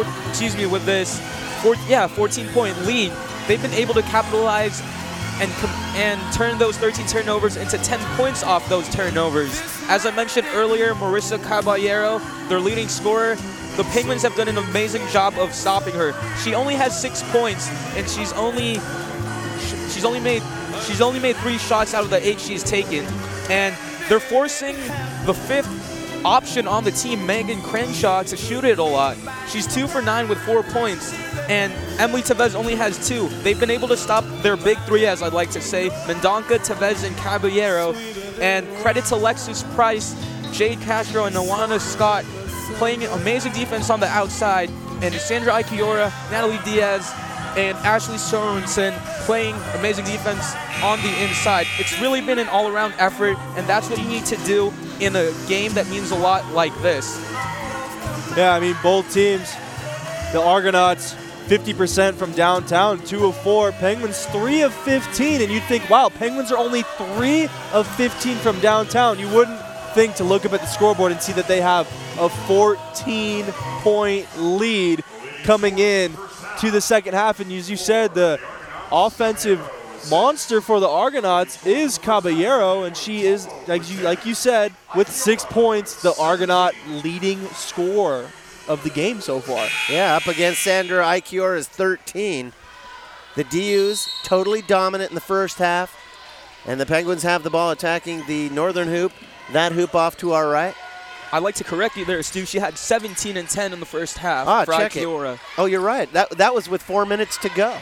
14-point lead, they've been able to capitalize and turn those 13 turnovers into 10 points off those turnovers. As I mentioned earlier, Marissa Caballero, their leading scorer, the Penguins have done an amazing job of stopping her. She only has 6 points, and she's only made 3 shots out of the 8 she's taken. And they're forcing the 5th option on the team, Megan Crenshaw, to shoot it a lot. She's 2 for 9 with 4 points, and Emily Tevez only has 2. They've been able to stop their big 3, as I'd like to say, Mendonca, Tevez, and Caballero. And credit to Lexus Price, Jade Castro, and Noana Scott playing amazing defense on the outside, and Sandra Ikiora, Natalie Diaz, and Ashley Sorensen playing amazing defense on the inside. It's really been an all-around effort, and that's what you need to do in a game that means a lot like this. Yeah, I mean, both teams, the Argonauts, 50% from downtown, 2 of 4. Penguins, 3 of 15. And you'd think, wow, Penguins are only 3 of 15 from downtown. You wouldn't think to look up at the scoreboard and see that they have a 14-point lead coming in to the second half. And as you said, the offensive monster for the Argonauts is Caballero, and she is, like you said, with 6 points, the Argonaut leading scorer of the game so far. Yeah, up against Sandra Ikiora's 13. The DUs totally dominant in the first half, and the Penguins have the ball attacking the northern hoop. That hoop off to our right. I'd like to correct you there, Stu. She had 17 and 10 in the first half for check Ikiora. It. Oh, you're right. That was with 4 minutes to go.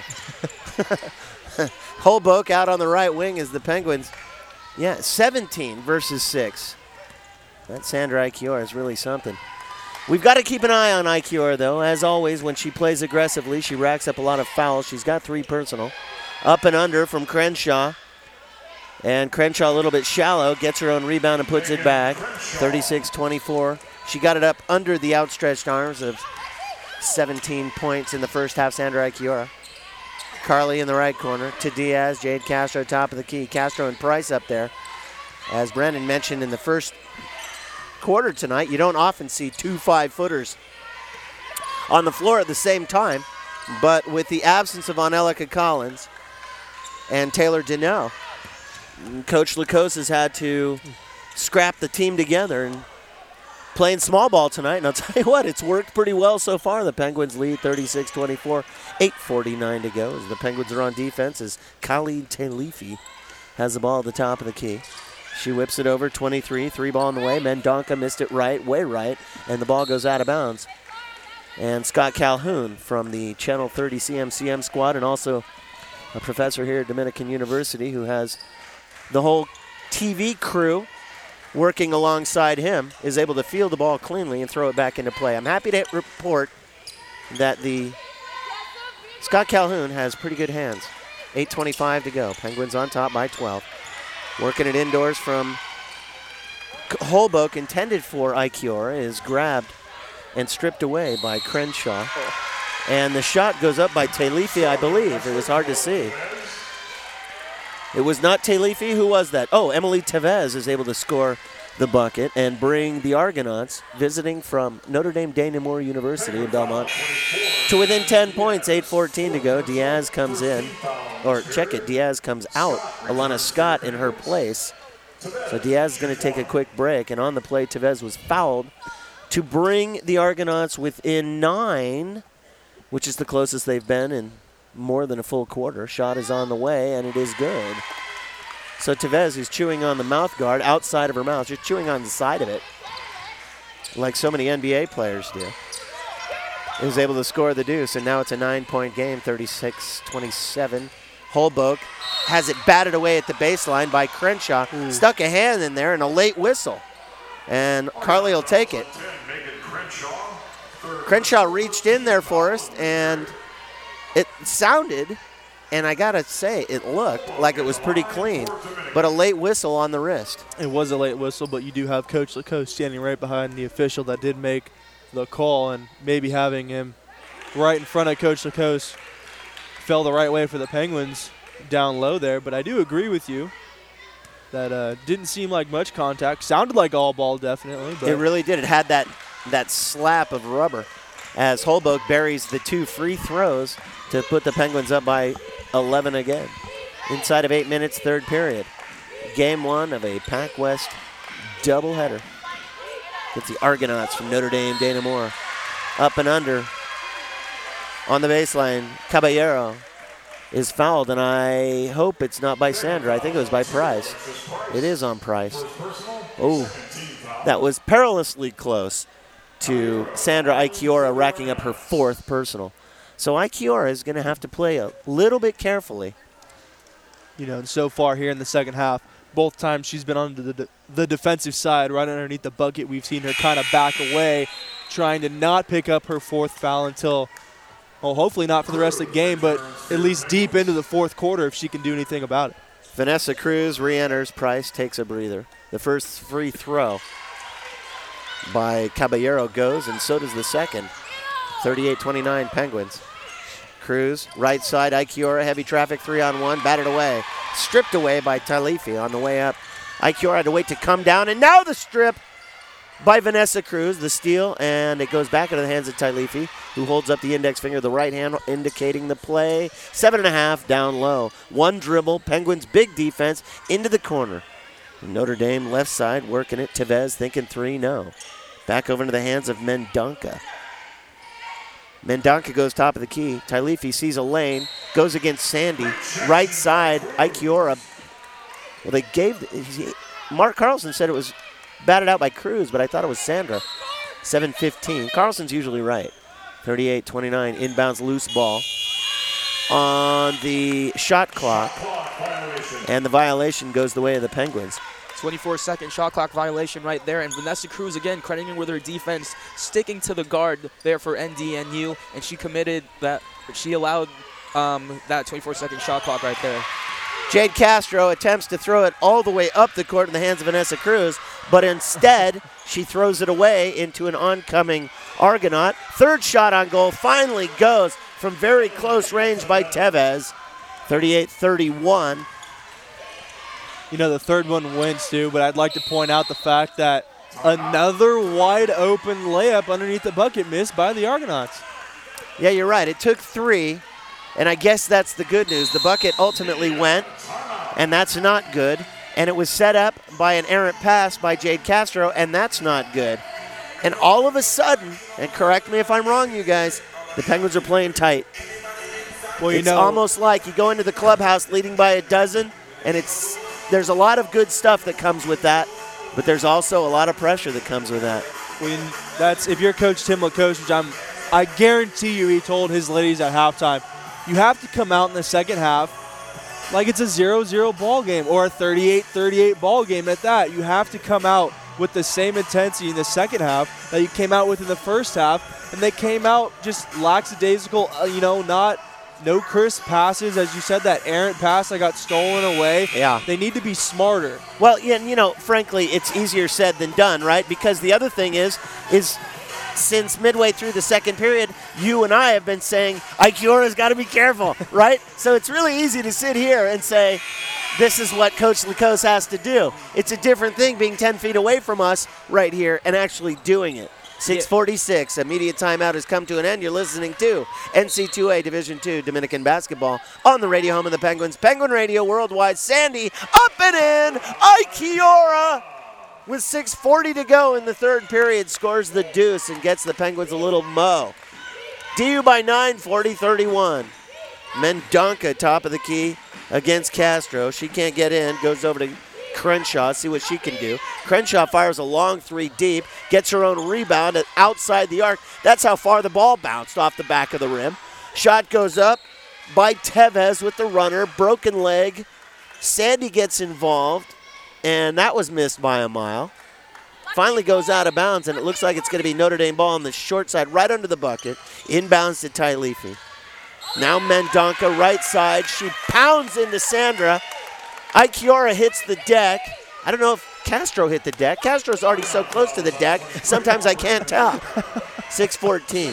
Holbrook out on the right wing is the Penguins. Yeah, 17 versus 6. That Sandra Ikiora is really something. We've got to keep an eye on Ikiora, though. As always, when she plays aggressively, she racks up a lot of fouls. She's got 3 personal. Up and under from Crenshaw. And Crenshaw a little bit shallow, gets her own rebound and puts it back. 36-24. She got it up under the outstretched arms of 17 points in the first half, Sandra Ikiora. Carly in the right corner to Diaz, Jade Castro top of the key. Castro and Price up there. As Brandon mentioned in the first quarter tonight, you don't often see 2 5-footers on the floor at the same time, but with the absence of Angelica Collins and Taylor Deneau, Coach Lacoste has had to scrap the team together and playing small ball tonight, and I'll tell you what, it's worked pretty well so far. The Penguins lead 36-24, 8:49 to go as the Penguins are on defense as Khalid Talifi has the ball at the top of the key. She whips it over, 23, 3-ball in the way. Mendonca missed it way right, and the ball goes out of bounds. And Scott Calhoun from the Channel 30 CMCM squad, and also a professor here at Dominican University who has the whole TV crew working alongside him, is able to field the ball cleanly and throw it back into play. I'm happy to report that the Scott Calhoun has pretty good hands. 8:25 to go. Penguins on top by 12. Working it indoors from Holbrook, intended for Ikiora, is grabbed and stripped away by Crenshaw. And the shot goes up by Talifi, I believe. It was hard to see. It was not Talifi. Who was that? Oh, Emily Tevez is able to score the bucket and bring the Argonauts, visiting from Notre Dame Dana Moore University in Belmont, to within 10 points, 8:14 to go. Diaz comes in, or check it, Diaz comes out. Alana Scott in her place. So Diaz is going to take a quick break, and on the play, Tevez was fouled to bring the Argonauts within 9, which is the closest they've been in more than a full quarter. Shot is on the way, and it is good. So Tevez, who's chewing on the mouth guard outside of her mouth, just chewing on the side of it, like so many NBA players do, is able to score the deuce, and now it's a 9-point game, 36-27. Holbrook has it batted away at the baseline by Crenshaw. Stuck a hand in there and a late whistle. And Carly will take it. Crenshaw reached in there for us, and it sounded, and I got to say, it looked like it was pretty clean, but a late whistle on the wrist. It was a late whistle, but you do have Coach Lacoste standing right behind the official that did make the call, and maybe having him right in front of Coach Lacoste fell the right way for the Penguins down low there. But I do agree with you that didn't seem like much contact. Sounded like all ball, definitely. But it really did. It had that slap of rubber as Holbrook buries the 2 free throws to put the Penguins up by 11 again. Inside of 8 minutes, third period. Game 1 of a Pac West doubleheader. It's the Argonauts from Notre Dame, Dana Moore. Up and under. On the baseline, Caballero is fouled, and I hope it's not by Sandra. I think it was by Price. It is on Price. Oh, that was perilously close to Sandra Ikiora racking up her 4th personal. So Ikiora is going to have to play a little bit carefully. You know, so far here in the second half, both times she's been on the defensive side, right underneath the bucket. We've seen her kind of back away, trying to not pick up her 4th foul until, well, hopefully not for the rest of the game, but at least deep into the 4th quarter if she can do anything about it. Vanessa Cruz re-enters. Price takes a breather. The first free throw by Caballero goes, and so does the second. 38-29 Penguins. Cruz, right side, Ikiora, heavy traffic, 3-on-1, batted away. Stripped away by Talifi on the way up. Ikiora had to wait to come down, and now the strip by Vanessa Cruz, the steal, and it goes back into the hands of Talifi, who holds up the index finger, the right hand indicating the play. 7.5 down low. 1 dribble, Penguins big defense into the corner. Notre Dame left side working it. Tevez thinking 3, no. Back over into the hands of Mendonca. Mendonca goes top of the key. Talifi sees a lane, goes against Sandy. Right side, Ikiora. Well, they gave, Mark Carlson said it was batted out by Cruz, but I thought it was Sandra. 7:15. Carlson's usually right. 38-29, inbounds loose ball on the shot clock, and the violation goes the way of the Penguins. 24-second shot clock violation right there, and Vanessa Cruz again crediting with her defense, sticking to the guard there for NDNU, and she committed that. She allowed that 24-second shot clock right there. Jade Castro attempts to throw it all the way up the court in the hands of Vanessa Cruz, but instead she throws it away into an oncoming Argonaut. Third shot on goal finally goes from very close range by Tevez. 38-31. You know, the third one wins too, but I'd like to point out the fact that another wide open layup underneath the bucket missed by the Argonauts. Yeah, you're right. It took 3, and I guess that's the good news. The bucket ultimately went, and that's not good. And it was set up by an errant pass by Jade Castro, and that's not good. And all of a sudden, and correct me if I'm wrong, you guys, the Penguins are playing tight. Well, it's almost like you go into the clubhouse leading by a dozen, and there's a lot of good stuff that comes with that, but there's also a lot of pressure that comes with that. If you're Coach Tim Lacoste, which I guarantee you he told his ladies at halftime, you have to come out in the second half like it's a 0-0 ball game or a 38-38 ball game at that. You have to come out with the same intensity in the second half that you came out with in the first half, and they came out just lackadaisical, no crisp passes. As you said, that errant pass that got stolen away. Yeah. They need to be smarter. Well, yeah, frankly, it's easier said than done, right? Because the other thing is since midway through the second period, you and I have been saying, Ikeora's got to be careful, right? So it's really easy to sit here and say, this is what Coach Lacoste has to do. It's a different thing being 10 feet away from us right here and actually doing it. 6:46, immediate timeout has come to an end. You're listening to NC2A Division II Dominican basketball on the radio home of the Penguins. Penguin Radio Worldwide. Sandy up and in. Ikeora with 6:40 to go in the third period scores the deuce and gets the Penguins a little mo. DU by 9, 40-31. Mendonca top of the key against Castro. She can't get in. Goes over to Crenshaw, see what she can do. Crenshaw fires a long three deep, gets her own rebound outside the arc. That's how far the ball bounced off the back of the rim. Shot goes up by Tevez with the runner, broken leg. Sandy gets involved, and that was missed by a mile. Finally goes out of bounds, and it looks like it's going to be Notre Dame ball on the short side, right under the bucket. Inbounds to Tailifi. Now Mendonca, right side. She pounds into Sandra. Ikeora hits the deck. I don't know if Castro hit the deck. Castro's already so close to the deck, sometimes I can't tell. 6:14.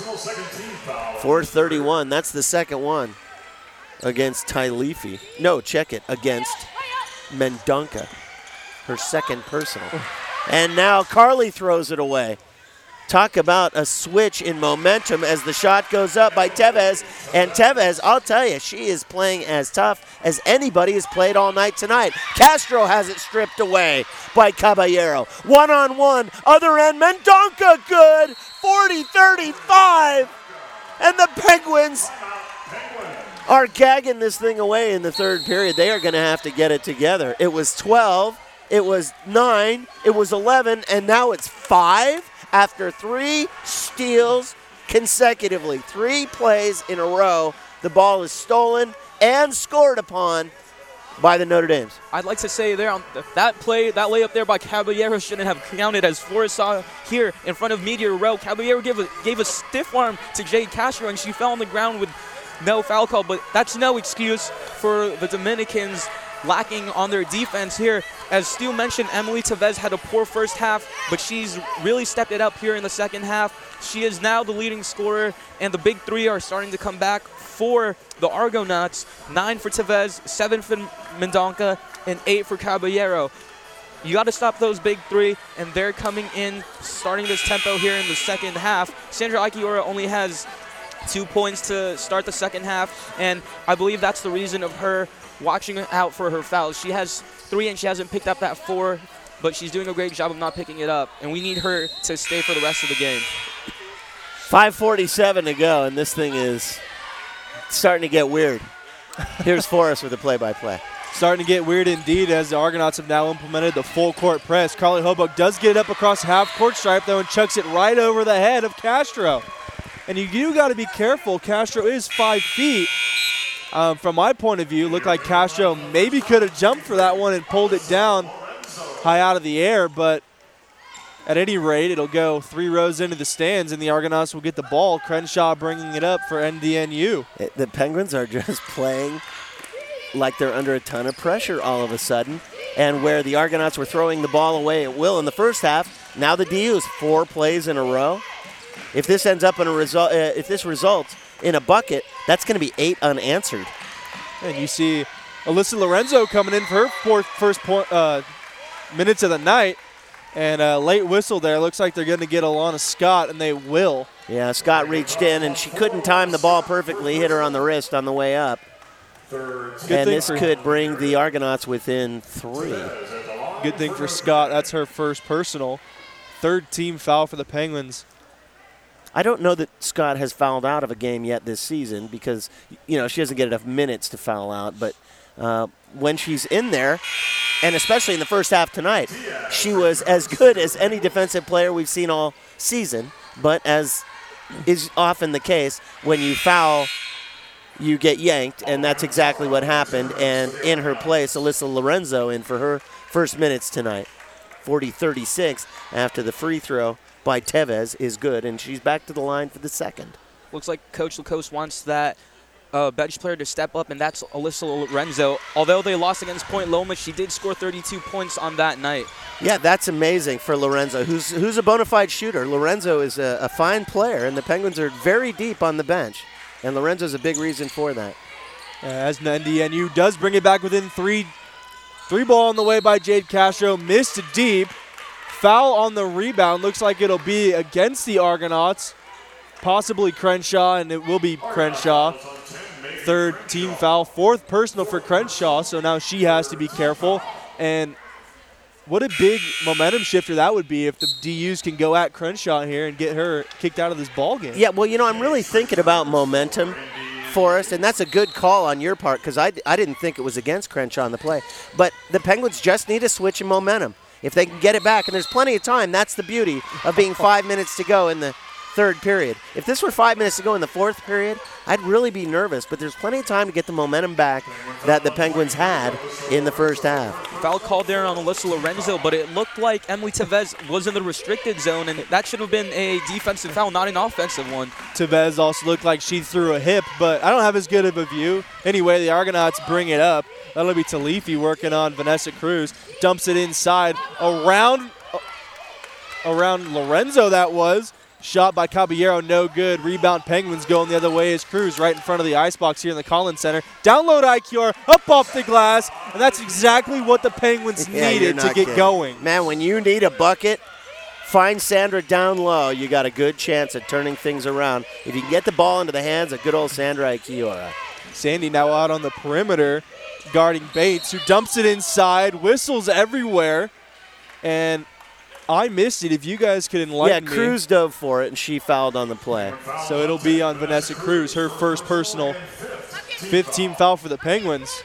4:31. That's the second one against Tailifi. No, check it. Against Mendonca. Her second personal. And now Carly throws it away. Talk about a switch in momentum as the shot goes up by Tevez. And Tevez, I'll tell you, she is playing as tough as anybody has played all night tonight. Castro has it stripped away by Caballero. One-on-one, other end, Mendonca good, 40-35. And the Penguins are gagging this thing away in the third period. They are going to have to get it together. It was 12, it was 9, it was 11, and now it's 5. After 3 steals consecutively, 3 plays in a row, the ball is stolen and scored upon by the Notre Dames. I'd like to say there on that play, that layup there by Caballero shouldn't have counted, as Forrest saw here in front of Meteor Row. Caballero gave a stiff arm to Jade Castro, and she fell on the ground with no foul call, but that's no excuse for the Dominicans lacking on their defense here. As Stu mentioned, Emily Tevez had a poor first half, but she's really stepped it up here in the second half. She is now the leading scorer, and the big three are starting to come back for the Argonauts. 9 for Tevez, 7 for Mendonca, and 8 for Caballero. You got to stop those big three, and they're coming in, starting this tempo here in the second half. Sandra Ikeora only has 2 points to start the second half, and I believe that's the reason of her watching out for her fouls. She has 3 and she hasn't picked up that 4, but she's doing a great job of not picking it up, and we need her to stay for the rest of the game. 5:47 to go, and this thing is starting to get weird. Here's Forrest with the play-by-play. Starting to get weird indeed, as the Argonauts have now implemented the full court press. Carly Hobuck does get it up across half court stripe, though, and chucks it right over the head of Castro. And you got to be careful. Castro is 5 feet. From my point of view, looked like Castro maybe could have jumped for that one and pulled it down high out of the air, but at any rate, it'll go 3 rows into the stands, and the Argonauts will get the ball. Crenshaw bringing it up for NDNU. The Penguins are just playing like they're under a ton of pressure all of a sudden, and where the Argonauts were throwing the ball away at will in the first half, now the DU's 4 plays in a row. If this ends up in a result, if this results in a bucket, that's going to be 8 unanswered. And you see Alyssa Lorenzo coming in for her first minutes of the night, and a late whistle there. Looks like they're going to get Alana Scott, and they will. Yeah, Scott reached in, and she couldn't time the ball perfectly, hit her on the wrist on the way up. And this could bring the Argonauts within 3. Good thing for Scott. That's her first personal. 3rd team foul for the Penguins. I don't know that Scott has fouled out of a game yet this season because, she doesn't get enough minutes to foul out. But when she's in there, and especially in the first half tonight, she was as good as any defensive player we've seen all season. But as is often the case, when you foul, you get yanked, and that's exactly what happened. And in her place, Alyssa Lorenzo in for her first minutes tonight. 40-36 after the free throw by Tevez is good, and she's back to the line for the second. Looks like Coach Lacoste wants that bench player to step up, and that's Alyssa Lorenzo. Although they lost against Point Loma, she did score 32 points on that night. Yeah, that's amazing for Lorenzo, who's a bona fide shooter. Lorenzo is a fine player, and the Penguins are very deep on the bench, and Lorenzo's a big reason for that. As NDNU does bring it back within three ball on the way by Jade Castro, missed deep. Foul on the rebound. Looks like it'll be against the Argonauts. Possibly Crenshaw, and it will be Crenshaw. Third team foul, fourth personal for Crenshaw, so now she has to be careful. And what a big momentum shifter that would be if the DUs can go at Crenshaw here and get her kicked out of this ball game. Yeah, well, I'm really thinking about momentum for us, and that's a good call on your part because I didn't think it was against Crenshaw in the play. But the Penguins just need a switch in momentum. If they can get it back, and there's plenty of time, that's the beauty of being 5 minutes to go in the third period. If this were 5 minutes to go in the fourth period, I'd really be nervous, but there's plenty of time to get the momentum back that the Penguins had in the first half. Foul called there on Alyssa Lorenzo, but it looked like Emily Tevez was in the restricted zone, and that should have been a defensive foul, not an offensive one. Tevez also looked like she threw a hip, but I don't have as good of a view. Anyway, the Argonauts bring it up. That'll be Talifi working on Vanessa Cruz. Dumps it inside around Lorenzo, that was. Shot by Caballero, no good. Rebound, Penguins going the other way as Cruz right in front of the icebox here in the Collins Center. Download IQR, up off the glass, and that's exactly what the Penguins needed to get going. Man, when you need a bucket, find Sandra down low. You got a good chance at turning things around. If you can get the ball into the hands of good old Sandra Ikiora. Sandy now out on the perimeter, guarding Bates, who dumps it inside, whistles everywhere, and I missed it. If you guys could enlighten me. Yeah, Cruz dove for it, and she fouled on the play. So it'll be on Vanessa Cruz, her first personal. Fifth team foul for the Penguins.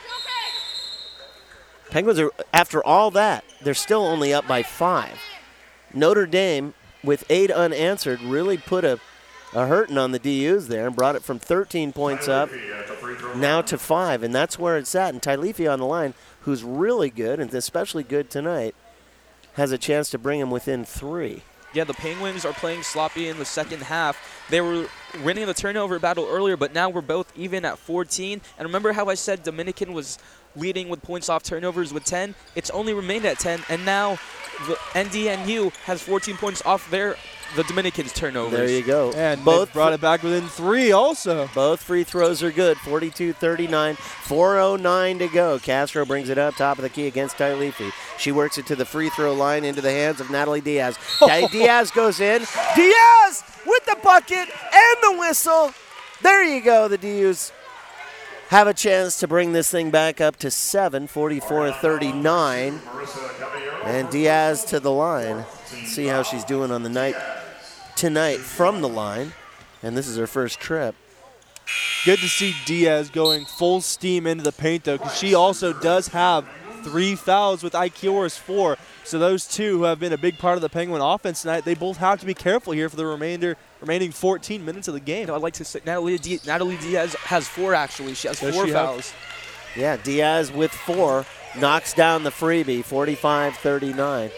Penguins are, after all that, they're still only up by 5. Notre Dame, with 8 unanswered, really put a hurting on the DUs there and brought it from 13 points up now to 5, and that's where it's at. And Tailifi on the line, who's really good, and especially good tonight, has a chance to bring him within 3. Yeah, the Penguins are playing sloppy in the second half. They were winning the turnover battle earlier, but now we're both even at 14. And remember how I said Dominican was leading with points off turnovers with 10? It's only remained at 10, and now the NDNU has 14 points off the Dominicans' turnovers. There you go. And both brought it back within 3 also. Both free throws are good. 42-39, 4:09 to go. Castro brings it up top of the key against Tailifi. She works it to the free throw line into the hands of Natalie Diaz. Diaz goes in. Diaz with the bucket and the whistle. There you go. The DUs have a chance to bring this thing back up to 7, 44-39. And Diaz to the line. See how she's doing on the night tonight from the line. And this is her first trip. Good to see Diaz going full steam into the paint, though, because she also does have 3 fouls with Ikiora's 4. So those two who have been a big part of the Penguin offense tonight, they both have to be careful here for the remaining 14 minutes of the game. I'd like to say Natalie Diaz has 4, actually. She has 4 fouls. Yeah, Diaz with 4 knocks down the freebie, 45-39.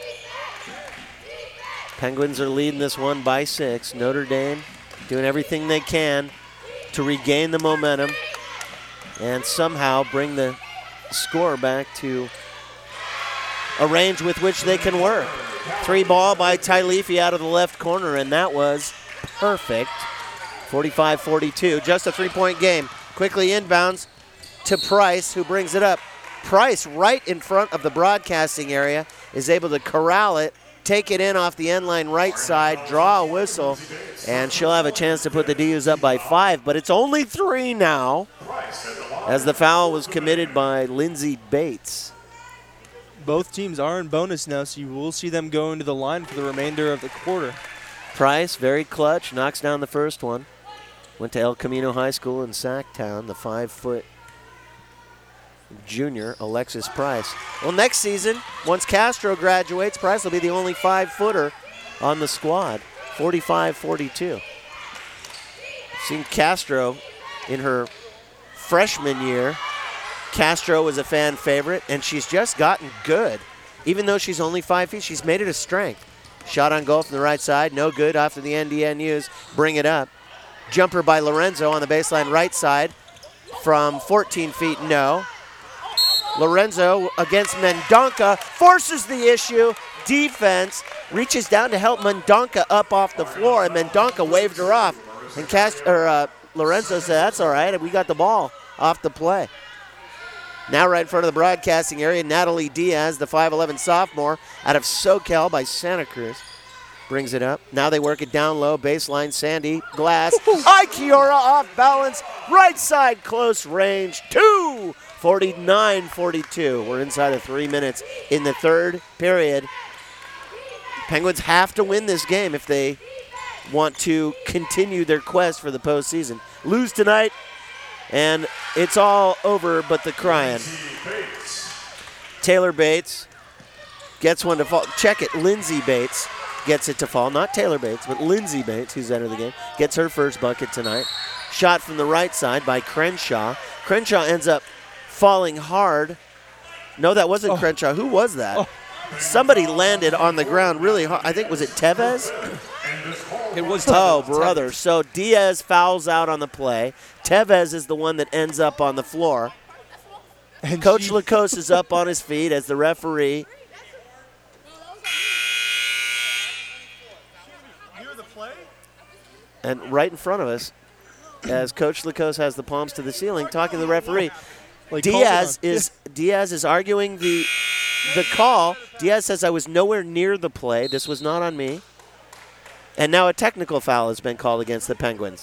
Penguins are leading this one by 6. Notre Dame doing everything they can to regain the momentum and somehow bring the score back to a range with which they can work. 3 ball by Tailifi out of the left corner, and that was perfect. 45-42, just a 3-point game. Quickly inbounds to Price, who brings it up. Price, right in front of the broadcasting area, is able to corral it, take it in off the end line right side, draw a whistle, and she'll have a chance to put the DUs up by 5, but it's only 3 now, as the foul was committed by Lindsay Bates. Both teams are in bonus now, so you will see them go into the line for the remainder of the quarter. Price, very clutch, knocks down the first one. Went to El Camino High School in Sacktown, the 5-foot junior, Alexis Price. Well, next season, once Castro graduates, Price will be the only 5-footer on the squad, 45-42. Seen Castro in her freshman year. Castro was a fan favorite, and she's just gotten good. Even though she's only 5 feet, she's made it a strength. Shot on goal from the right side, no good after the NDNUs bring it up. Jumper by Lorenzo on the baseline right side. from 14 feet, no. Lorenzo against Mendonca, forces the issue. Defense reaches down to help Mendonca up off the floor, and Mendonca waved her off. And Lorenzo said, that's all right, we got the ball off the play. Now right in front of the broadcasting area, Natalie Diaz, the 5'11 sophomore out of SoCal by Santa Cruz, brings it up. Now they work it down low, baseline, Sandy, glass. Ikiora off balance, right side, close range, 2, 49-42. We're inside of 3 minutes in the third period. Penguins have to win this game if they want to continue their quest for the postseason. Lose tonight, and it's all over but the crying. Taylor Bates gets one to fall. Check it, Lindsay Bates gets it to fall. Not Taylor Bates, but Lindsay Bates, who's entered the game, gets her first bucket tonight. Shot from the right side by Crenshaw. Crenshaw ends up falling hard. No, that wasn't Crenshaw. Who was that? Somebody landed on the ground really hard. I think, was it Tevez? It was Tevez. Oh, brother. So Diaz fouls out on the play. Tevez is the one that ends up on the floor. And Coach Lacoste is up on his feet as the referee. And right in front of us, as Coach Lacoste has the palms to the ceiling, talking to the referee, Diaz is arguing the call. Diaz says, I was nowhere near the play. This was not on me. And now a technical foul has been called against the Penguins.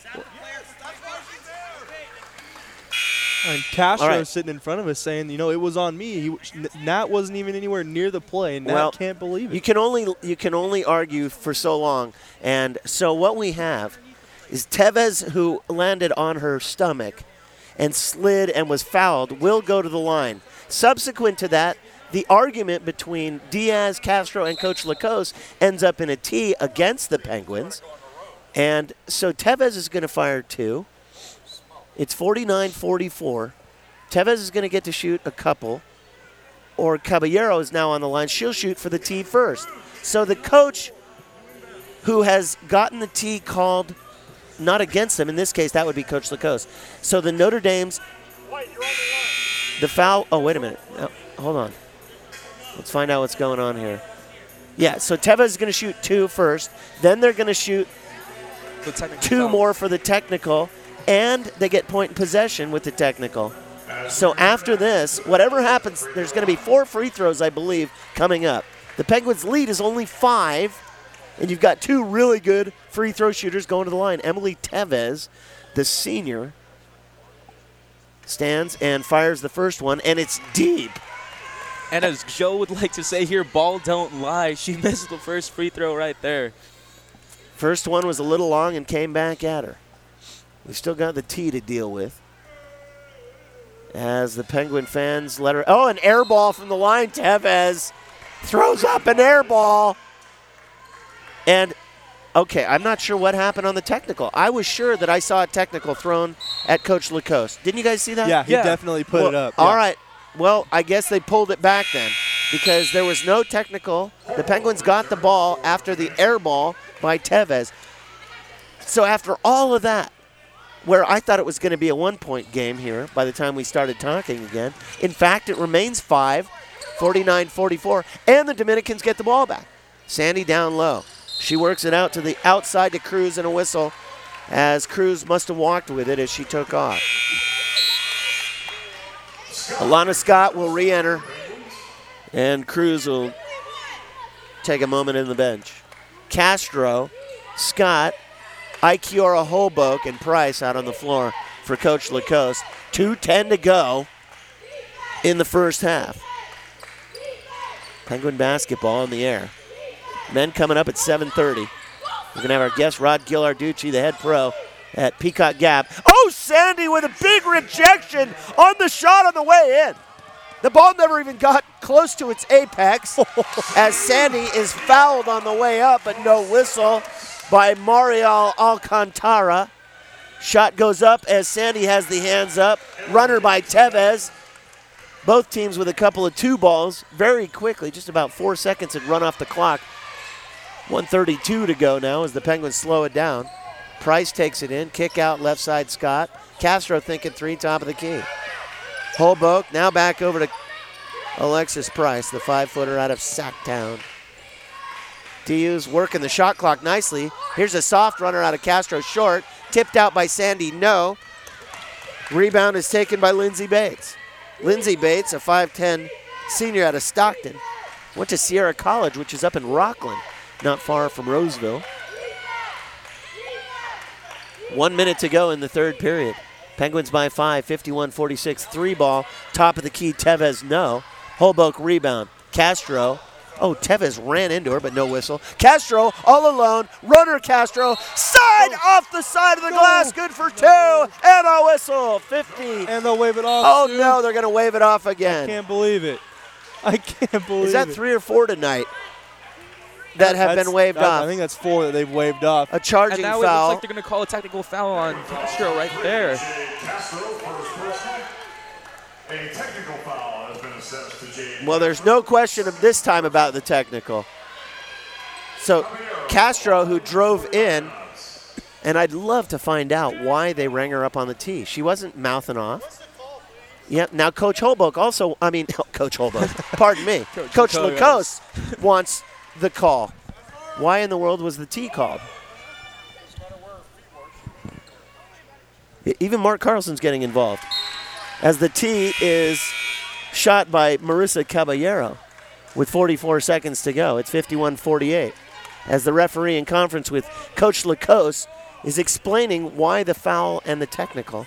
And Castro's sitting in front of us saying, it was on me. Nat wasn't even anywhere near the play, and Nat can't believe it. You can only argue for so long. And so what we have is Tevez, who landed on her stomach and slid and was fouled, will go to the line. Subsequent to that, the argument between Diaz, Castro, and Coach Lacoste ends up in a tee against the Penguins. And so Tevez is going to fire 2. It's 49-44. Tevez is going to get to shoot a couple. Or Caballero is now on the line. She'll shoot for the tee first. So the coach who has gotten the tee called not against them, in this case that would be Coach Lacoste. So the Notre Dame's, the foul, wait a minute. Hold on. Let's find out what's going on here. Yeah, so Tevez is going to shoot 2 first. Then they're going to shoot 2 more for the technical. And they get point in possession with the technical. So after this, whatever happens, there's going to be 4 free throws, I believe, coming up. The Penguins' lead is only 5, and you've got 2 really good free throw shooters going to the line. Emily Tevez, the senior, stands and fires the first one, and it's deep. And as Joe would like to say here, ball don't lie. She missed the first free throw right there. First one was a little long and came back at her. We've still got the tee to deal with. As the Penguin fans let her... an air ball from the line. Tevez throws up an air ball. And, I'm not sure what happened on the technical. I was sure that I saw a technical thrown at Coach Lacoste. Didn't you guys see that? Yeah, he definitely put it up. All right. Well, I guess they pulled it back then because there was no technical. The Penguins got the ball after the air ball by Tevez. So after all of that, where I thought it was going to be a 1-point game here by the time we started talking again. In fact, it remains 5, 49-44, and the Dominicans get the ball back. Sandy down low. She works it out to the outside to Cruz and a whistle, as Cruz must have walked with it as she took off. Alana Scott will re-enter, and Cruz will take a moment in the bench. Castro, Scott, Ikiora, Holbrook, and Price out on the floor for Coach Lacoste. 2:10 to go in the first half. Penguin basketball in the air. Men coming up at 7:30. We're going to have our guest, Rod Gillarducci, the head pro at Peacock Gap. Sandy with a big rejection on the shot on the way in. The ball never even got close to its apex as Sandy is fouled on the way up, but no whistle by Mariel Alcantara. Shot goes up as Sandy has the hands up. Runner by Tevez. Both teams with a couple of 2 balls very quickly. Just about 4 seconds had run off the clock. 1:32 to go now as the Penguins slow it down. Price takes it in. Kick out left side Scott. Castro thinking 3, top of the key. Holbrook now back over to Alexis Price, the 5-footer out of Sacktown. TU's working the shot clock nicely. Here's a soft runner out of Castro, short. Tipped out by Sandy, no. Rebound is taken by Lindsay Bates. Lindsay Bates, a 5'10 senior out of Stockton. Went to Sierra College, which is up in Rockland, not far from Roseville. 1 minute to go in the third period. Penguins by 5, 51-46. 3-ball, top of the key, Tevez, no. Holbrook rebound. Castro. Oh, Tevez ran into her, but no whistle. Castro all alone. Runner Castro. Off the side of the glass. Good for 2. And a whistle. 50. And they'll wave it off. Oh, soon. no, they're going to wave it off again. I can't believe it. I can't believe it. Is that 3 or 4 tonight that have been waved off? I think that's 4 that they've waved off. A charging and now foul. It looks like they're going to call a technical foul on Castro right there. A technical foul has been assessed to Jade. Well, there's no question of this time about the technical. So Castro, who drove in, and I'd love to find out why they rang her up on the tee. She wasn't mouthing off. Yep. Now Coach Holbrook Coach Holbrook, pardon me. Coach Lacoste wants the call. Why in the world was the tee called? Even Mark Carlson's getting involved, as the tee is shot by Marissa Caballero with 44 seconds to go. It's 51-48. As the referee in conference with Coach Lacoste is explaining why the foul and the technical.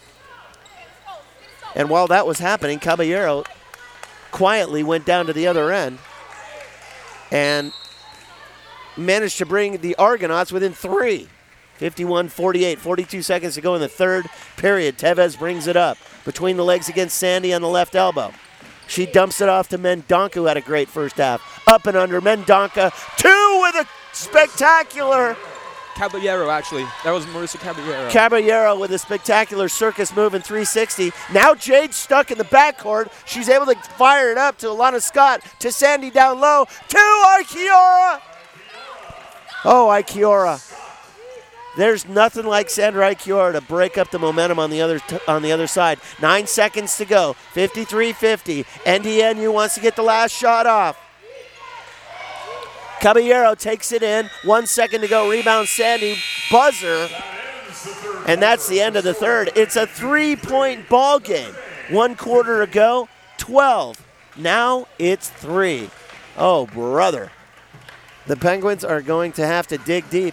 And while that was happening, Caballero quietly went down to the other end and managed to bring the Argonauts within 3. 51-48, 42 seconds to go in the third period. Tevez brings it up between the legs against Sandy on the left elbow. She dumps it off to Mendonca, who had a great first half. Up and under, Mendonca, 2 with a spectacular. Caballero, actually. That was Marissa Caballero. Caballero with a spectacular circus move in 360. Now Jade's stuck in the backcourt. She's able to fire it up to Alana Scott, to Sandy down low, to Ikiora. Oh, Ikiora. There's nothing like Sandra Ikiora to break up the momentum on the other side. 9 seconds to go. 53-50. NDNU wants to get the last shot off. Caballero takes it in. 1 second to go. Rebound Sandy. Buzzer. And that's the end of the third. It's a 3-point ball game. 1 quarter to go. 12. Now it's 3. Oh, brother. The Penguins are going to have to dig deep.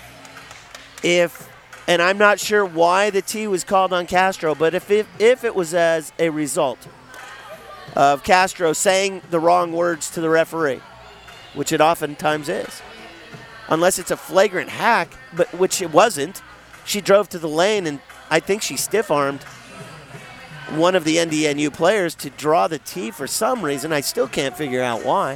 And I'm not sure why the tee was called on Castro, but if it was as a result of Castro saying the wrong words to the referee, which it oftentimes is, unless it's a flagrant hack, but which it wasn't, she drove to the lane and I think she stiff-armed one of the NDNU players to draw the tee for some reason. I still can't figure out why.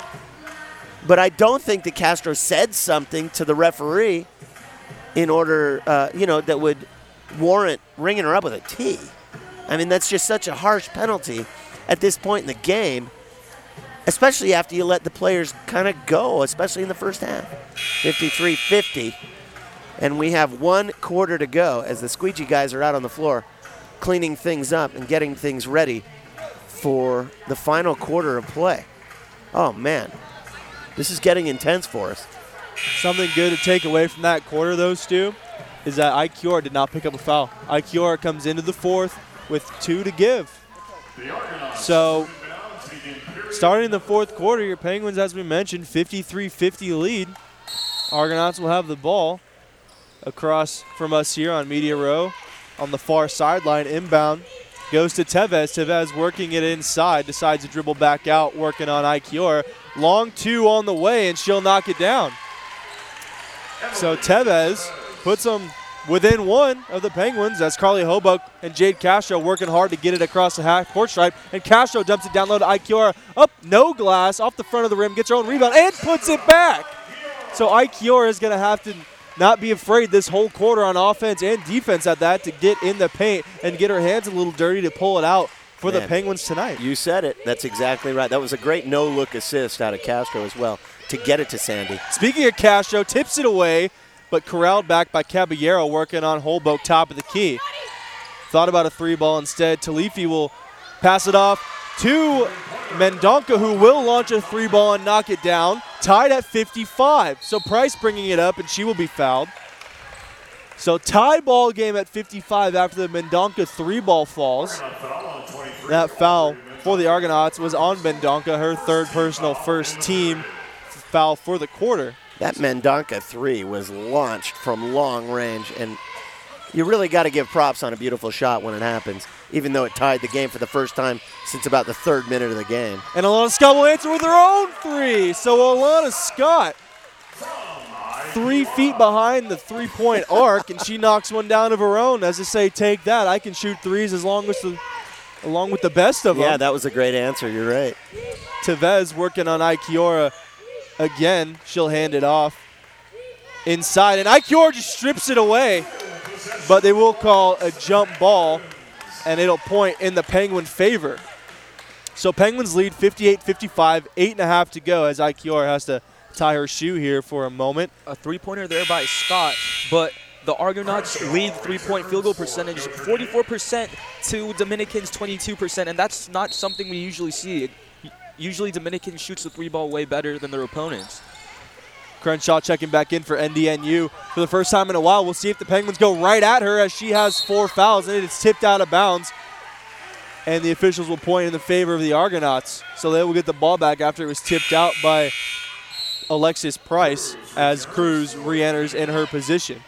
But I don't think that Castro said something to the referee in order, that would warrant ringing her up with a tee. I mean, that's just such a harsh penalty at this point in the game, especially after you let the players kind of go, especially in the first half. 53-50. And we have 1 quarter to go as the squeegee guys are out on the floor cleaning things up and getting things ready for the final quarter of play. Oh, man. This is getting intense for us. Something good to take away from that quarter, though, Stu, is that Ikiora did not pick up a foul. Ikiora comes into the fourth with 2 to give. So, starting the fourth quarter, your Penguins, as we mentioned, 53-50 lead. Argonauts will have the ball across from us here on Media Row on the far sideline. Inbound goes to Tevez. Tevez working it inside, decides to dribble back out, working on Ikiora. Long 2 on the way, and she'll knock it down. So Tevez puts them within 1 of the Penguins. That's Carly Holbrook and Jade Castro working hard to get it across the half-court stripe. And Castro dumps it down low to Ikiora. Up, no glass, off the front of the rim, gets her own rebound, and puts it back. So Ikiora is going to have to not be afraid this whole quarter on offense and defense at that to get in the paint and get her hands a little dirty to pull it out for the Penguins tonight. You said it. That's exactly right. That was a great no-look assist out of Castro as well to get it to Sandy. Speaking of Castro, tips it away but corralled back by Caballero working on Holbrook, top of the key. Thought about a 3-ball instead. Talifi will pass it off to Mendonca, who will launch a 3-ball and knock it down. Tied at 55. So Price bringing it up, and she will be fouled. So tie ball game at 55 after the Mendonca 3-ball falls. That foul for the Argonauts was on Mendonca, her third personal, first team foul for the quarter. That Mendonca 3 was launched from long range, and you really got to give props on a beautiful shot when it happens, even though it tied the game for the first time since about the 3rd minute of the game. And Alana Scott will answer with her own 3. So Alana Scott, 3 feet behind the 3-point arc, and she knocks one down of her own. As I say, take that. I can shoot 3s along with the best of them. Yeah, that was a great answer. You're right. Tevez working on Ikiora again. She'll hand it off inside, and Ikiora just strips it away. But they will call a jump ball, and it'll point in the Penguin favor. So Penguins lead 58-55, 8.5 to go as Ikiora has to tie her shoe here for a moment. A 3-pointer there by Scott, but the Argonauts lead 3-point field goal percentage 44% to Dominicans 22%, and that's not something we usually see. Usually Dominican shoots the 3-ball way better than their opponents. Crenshaw checking back in for NDNU for the first time in a while. We'll see if the Penguins go right at her as she has 4 fouls, and it's tipped out of bounds. And the officials will point in the favor of the Argonauts. So they will get the ball back after it was tipped out by Alexis Price as Cruz re-enters in her position.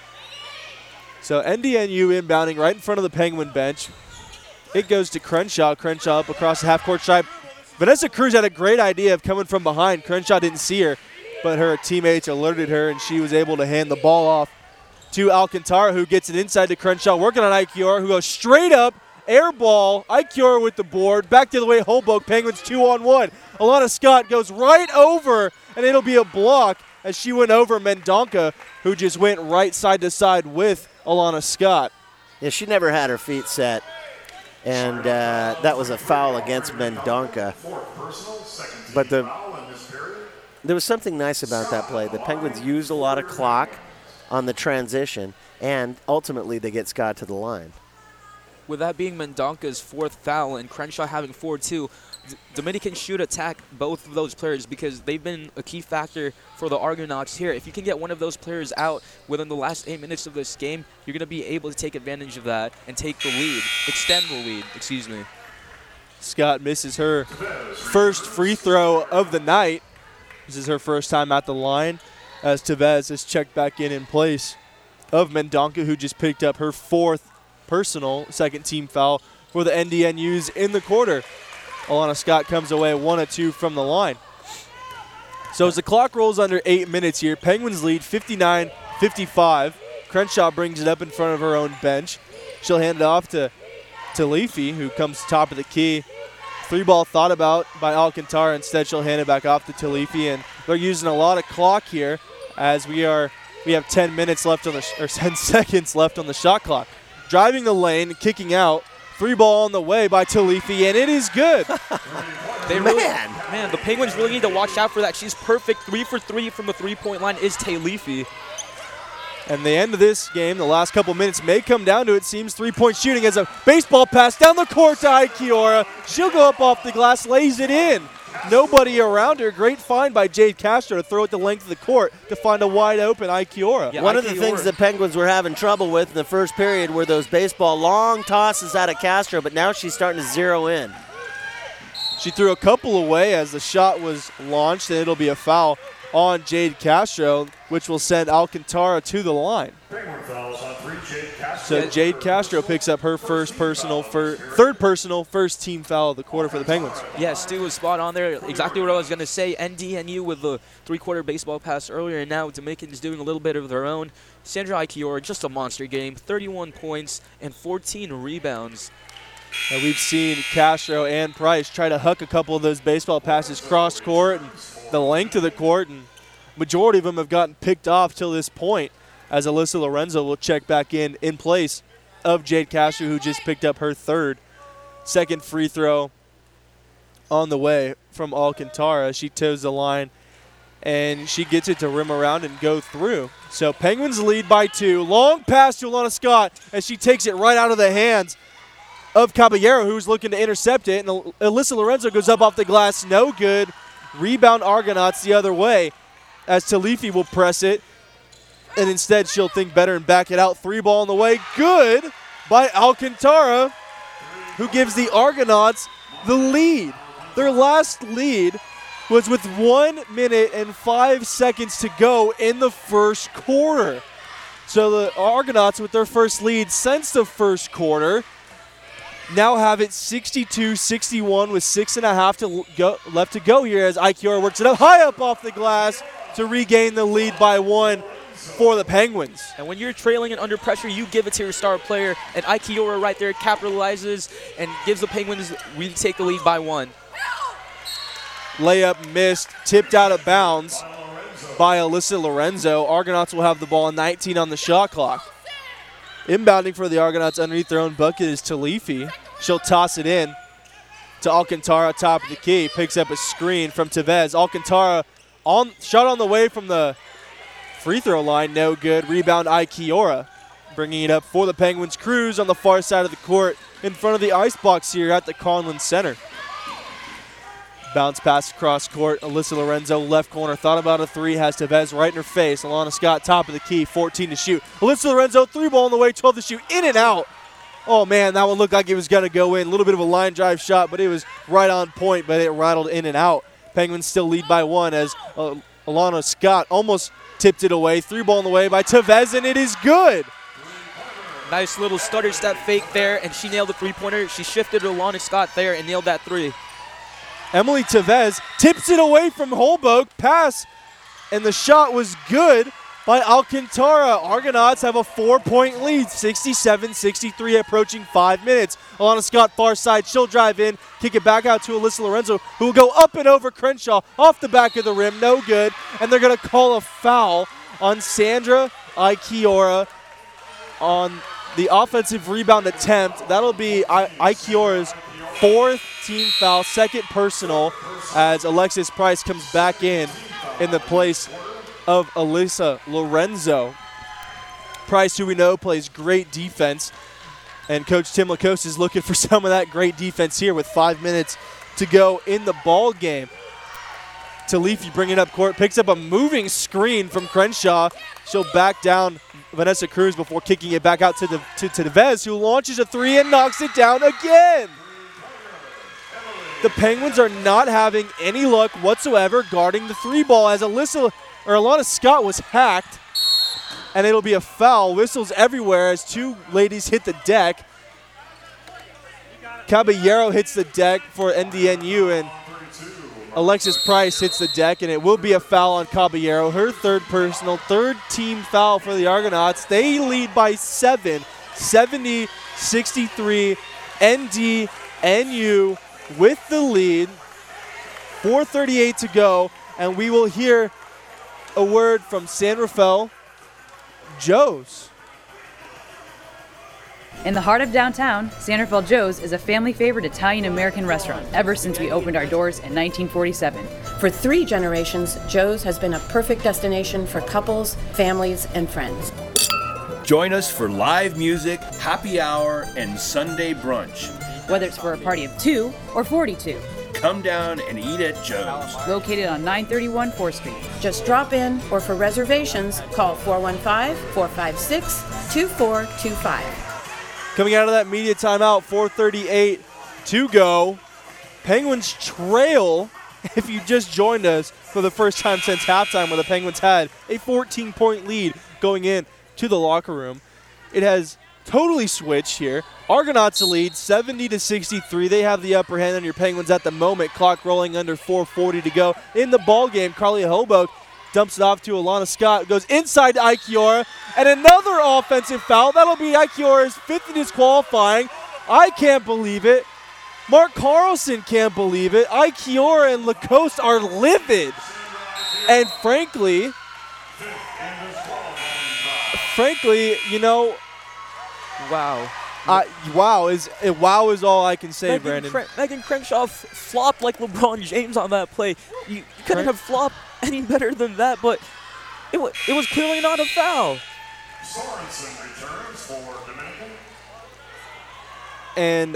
So NDNU inbounding right in front of the Penguin bench. It goes to Crenshaw. Crenshaw up across the half-court stripe. Vanessa Cruz had a great idea of coming from behind. Crenshaw didn't see her, but her teammates alerted her, and she was able to hand the ball off to Alcantara, who gets it inside to Crenshaw, working on Ikiora, who goes straight up, air ball, Ikiora with the board, back to the way Hoboken, Penguins 2-on-1. Alana Scott goes right over, and it'll be a block as she went over Mendonca, who just went right side to side with Alana Scott. Yeah, she never had her feet set, and that was a foul against Mendonca. But there was something nice about that play. The Penguins used a lot of clock on the transition, and ultimately they get Scott to the line. With that being Mendonca's 4th foul and Crenshaw having 4 too, Dominican should attack both of those players because they've been a key factor for the Argonauts here. If you can get one of those players out within the last 8 minutes of this game, you're going to be able to take advantage of that and take the lead, extend the lead, excuse me. Scott misses her first free throw of the night. This is her first time at the line as Tevez is checked back in place of Mendonca, who just picked up her 4th personal second team foul for the NDNUs in the quarter. Alana Scott comes away 1 of 2 from the line. So as the clock rolls under 8 minutes here, Penguins lead 59-55. Crenshaw brings it up in front of her own bench. She'll hand it off to Talifi, who comes top of the key. 3-ball thought about by Alcantara. Instead, she'll hand it back off to Talifi, and they're using a lot of clock here as we have 10 minutes left on 10 seconds left on the shot clock. Driving the lane, kicking out. 3-ball on the way by Talifi, and it is good. Man, the Penguins really need to watch out for that. She's perfect. 3 for 3 from the 3-point line is Talifi. And the end of this game, the last couple minutes, may come down to, it seems, 3-point shooting as a baseball pass down the court to Ikiora. She'll go up off the glass, lays it in. Nobody around her. Great find by Jade Castro to throw it the length of the court to find a wide open Ikiora. Yeah, one of the things the Penguins were having trouble with in the first period were those baseball long tosses out of Castro, but now she's starting to zero in. She threw a couple away as the shot was launched, and it'll be a foul on Jade Castro, which will send Alcantara to the line. So Jade Castro picks up her third personal, first team foul of the quarter for the Penguins. Yeah, Stu was spot on there. Exactly what I was going to say. NDNU with the 3-quarter baseball pass earlier, and now Dominican's doing a little bit of their own. Sandra Ikiora, just a monster game. 31 points and 14 rebounds. And we've seen Castro and Price try to huck a couple of those baseball passes cross court and the length of the court, and majority of them have gotten picked off till this point as Alyssa Lorenzo will check back in place of Jade Castro, who just picked up her 3rd. Second free throw on the way from Alcantara. She toes the line and she gets it to rim around and go through. So Penguins lead by 2. Long pass to Alana Scott as she takes it right out of the hands of Caballero, who's looking to intercept it. And Alyssa Lorenzo goes up off the glass. No good. Rebound Argonauts the other way as Talifi will press it. And instead she'll think better and back it out. 3 ball on the way. Good by Alcantara, who gives the Argonauts the lead. Their last lead was with 1 minute and 5 seconds to go in the first quarter. So the Argonauts, with their first lead since the first quarter, now have it 62-61 with 6.5 left to go here as Aikiora works it up high up off the glass to regain the lead by 1 for the Penguins. And when you're trailing and under pressure, you give it to your star player, and Aikiora right there capitalizes and gives the Penguins retake the lead by 1. Layup missed, tipped out of bounds by Alyssa Lorenzo. Argonauts will have the ball, 19 on the shot clock. Inbounding for the Argonauts underneath their own bucket is Talifi. She'll toss it in to Alcantara, top of the key. Picks up a screen from Tevez. Alcantara shot on the way from the free throw line, no good. Rebound Aikiora, bringing it up for the Penguins. Cruz on the far side of the court in front of the ice box here at the Conlin Center. Bounce pass across court. Alyssa Lorenzo, left corner, thought about a 3, has Tevez right in her face. Alana Scott, top of the key, 14 to shoot. Alyssa Lorenzo, 3 ball on the way, 12 to shoot, in and out. Oh man, that one looked like it was going to go in. A little bit of a line drive shot, but it was right on point, but it rattled in and out. Penguins still lead by 1 as Alana Scott almost tipped it away. 3 ball on the way by Tevez, and it is good. Nice little stutter step fake there, and she nailed the three-pointer. She shifted to Alana Scott there and nailed that 3. Emily Tevez tips it away from Holbrook. Pass, and the shot was good by Alcantara. Argonauts have a 4-point lead, 67-63, approaching 5 minutes. Alana Scott, far side. She'll drive in, kick it back out to Alyssa Lorenzo, who will go up and over Crenshaw, off the back of the rim, no good. And they're going to call a foul on Sandra Aikiora on the offensive rebound attempt. That'll be Aikiora's 4th team foul, 2nd personal, as Alexis Price comes back in the place of Alyssa Lorenzo. Price, who we know plays great defense, and Coach Tim Lacoste is looking for some of that great defense here with 5 minutes to go in the ball game. Talifi bringing it up court, picks up a moving screen from Crenshaw. She'll back down Vanessa Cruz before kicking it back out to Tevez, who launches a 3 and knocks it down again. The Penguins are not having any luck whatsoever guarding the 3 ball as Alana Scott was hacked, and it'll be a foul. Whistles everywhere as 2 ladies hit the deck. Caballero hits the deck for NDNU, and Alexis Price hits the deck, and it will be a foul on Caballero. Her 3rd personal, 3rd team foul for the Argonauts. They lead by 7, 70-63. NDNU with the lead, 4:38 to go, and we will hear a word from San Rafael Joe's. In the heart of downtown, San Rafael Joe's is a family favorite Italian-American restaurant ever since we opened our doors in 1947. For 3 generations, Joe's has been a perfect destination for couples, families, and friends. Join us for live music, happy hour, and Sunday brunch. Whether it's for a party of 2 or 42. Come down and eat at Joe's. Located on 931 4th Street. Just drop in, or for reservations, call 415-456-2425. Coming out of that media timeout, 4:38 to go. Penguins trail, if you just joined us, for the first time since halftime, where the Penguins had a 14-point lead going in to the locker room. It has totally switched here. Argonauts lead 70-63. They have the upper hand on your Penguins at the moment. Clock rolling under 4:40 to go in the ball game. Carly Holbrook dumps it off to Alana Scott, goes inside to Aikiora, and another offensive foul. That'll be Aikiora's 5th disqualifying. I can't believe it. Mark Carlson can't believe it. Aikiora and Lacoste are livid. And frankly, you know, wow. Wow is all I can say, Brandon. Megan Crenshaw flopped like LeBron James on that play. You couldn't have flopped any better than that, but it was clearly not a foul. Sorensen returns for Dominican. And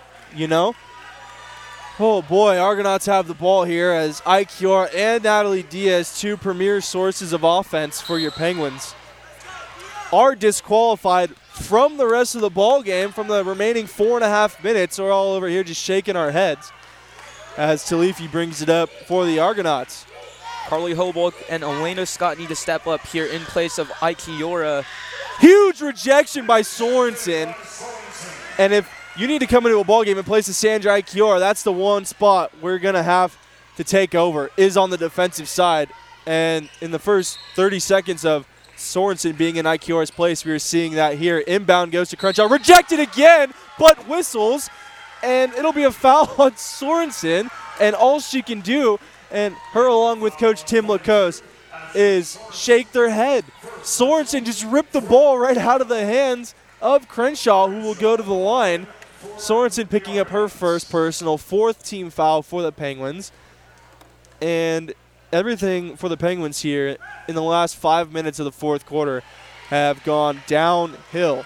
oh boy, Argonauts have the ball here as Ikiora and Natalie Diaz, two premier sources of offense for your Penguins, are disqualified from the rest of the ball game from the remaining 4.5 minutes. We're all over here just shaking our heads as Talifi brings it up for the Argonauts. Carly Hobock and Elena Scott need to step up here in place of Ikiora. Huge rejection by Sorensen. And if you need to come into a ball game in place of Sandra Ikiora, that's the one spot we're going to have to take over, is on the defensive side. And in the first 30 seconds of Sorensen being in Ikiora's place, we were seeing that here. Inbound goes to Crenshaw. Rejected again, but whistles. And it'll be a foul on Sorensen. And all she can do, and her along with Coach Tim Lacoste, is shake their head. Sorensen just ripped the ball right out of the hands of Crenshaw, who will go to the line. Sorensen picking up her first personal, fourth team foul for the Penguins. And everything for the Penguins here in the last 5 minutes of the fourth quarter have gone downhill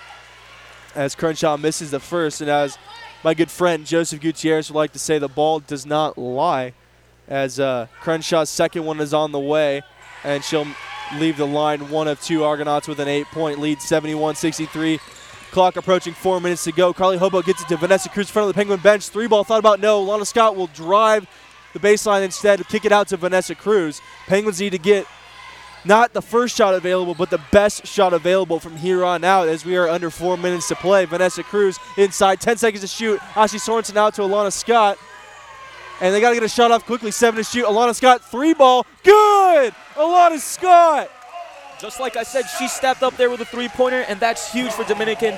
as Crenshaw misses the first. And as my good friend Joseph Gutierrez would like to say, the ball does not lie, as Crenshaw's second one is on the way, and she'll leave the line one of two Argonauts with an 8-point lead, 71-63. Clock approaching 4 minutes to go. Carly Hobock gets it to Vanessa Cruz in front of the Penguin bench. 3-ball, thought about no. Lana Scott will drive the baseline instead, kick it out to Vanessa Cruz. Penguins need to get not the first shot available, but the best shot available from here on out, as we are under 4 minutes to play. Vanessa Cruz inside, 10 seconds to shoot. Ashley Sorensen out to Alana Scott. And they got to get a shot off quickly. 7 to shoot. Alana Scott, 3-ball. Good! Alana Scott! Just like I said, she stepped up there with a three-pointer, and that's huge for Dominican.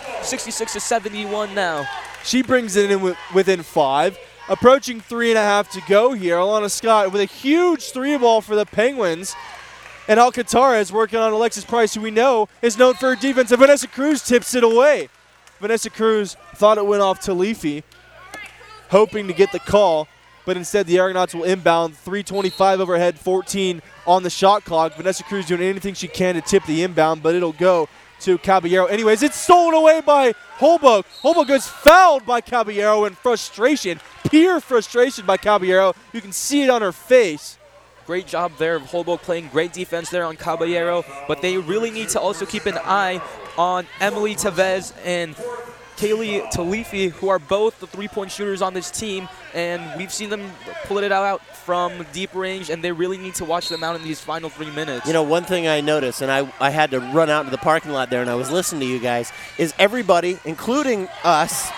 66-71 now. She brings it in within 5. Approaching 3.5 to go here. Alana Scott with a huge 3-ball for the Penguins. And Alcantara is working on Alexis Price, who we know is known for her defense. And Vanessa Cruz tips it away. Vanessa Cruz thought it went off Talifi, hoping to get the call. But instead, the Argonauts will inbound. 3:25 overhead, 14 on the shot clock. Vanessa Cruz doing anything she can to tip the inbound, but it'll go to Caballero. Anyways, it's stolen away by Hobock. Hobock gets fouled by Caballero in frustration, pure frustration by Caballero. You can see it on her face. Great job there of Hobock, playing great defense there on Caballero, but they really need to also keep an eye on Emily Tevez and Kaylee Talifi, who are both the three-point shooters on this team, and we've seen them pull it out from deep range, and they really need to watch them out in these final 3 minutes. You know, one thing I noticed, and I had to run out into the parking lot there, and I was listening to you guys, is everybody, including us,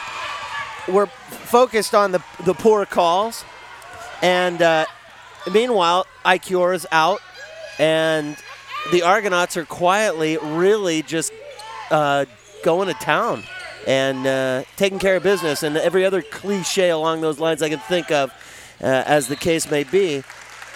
were focused on the poor calls, and meanwhile, Ikiora's out, and the Argonauts are quietly really just going to town and taking care of business, and every other cliche along those lines I can think of, as the case may be,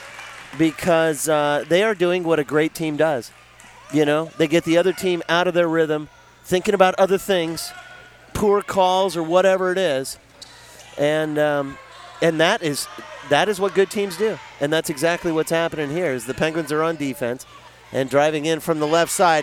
because they are doing what a great team does. You know, they get the other team out of their rhythm, thinking about other things, poor calls or whatever it is, and that is what good teams do, and that's exactly what's happening here. Is the Penguins are on defense and driving in from the left side.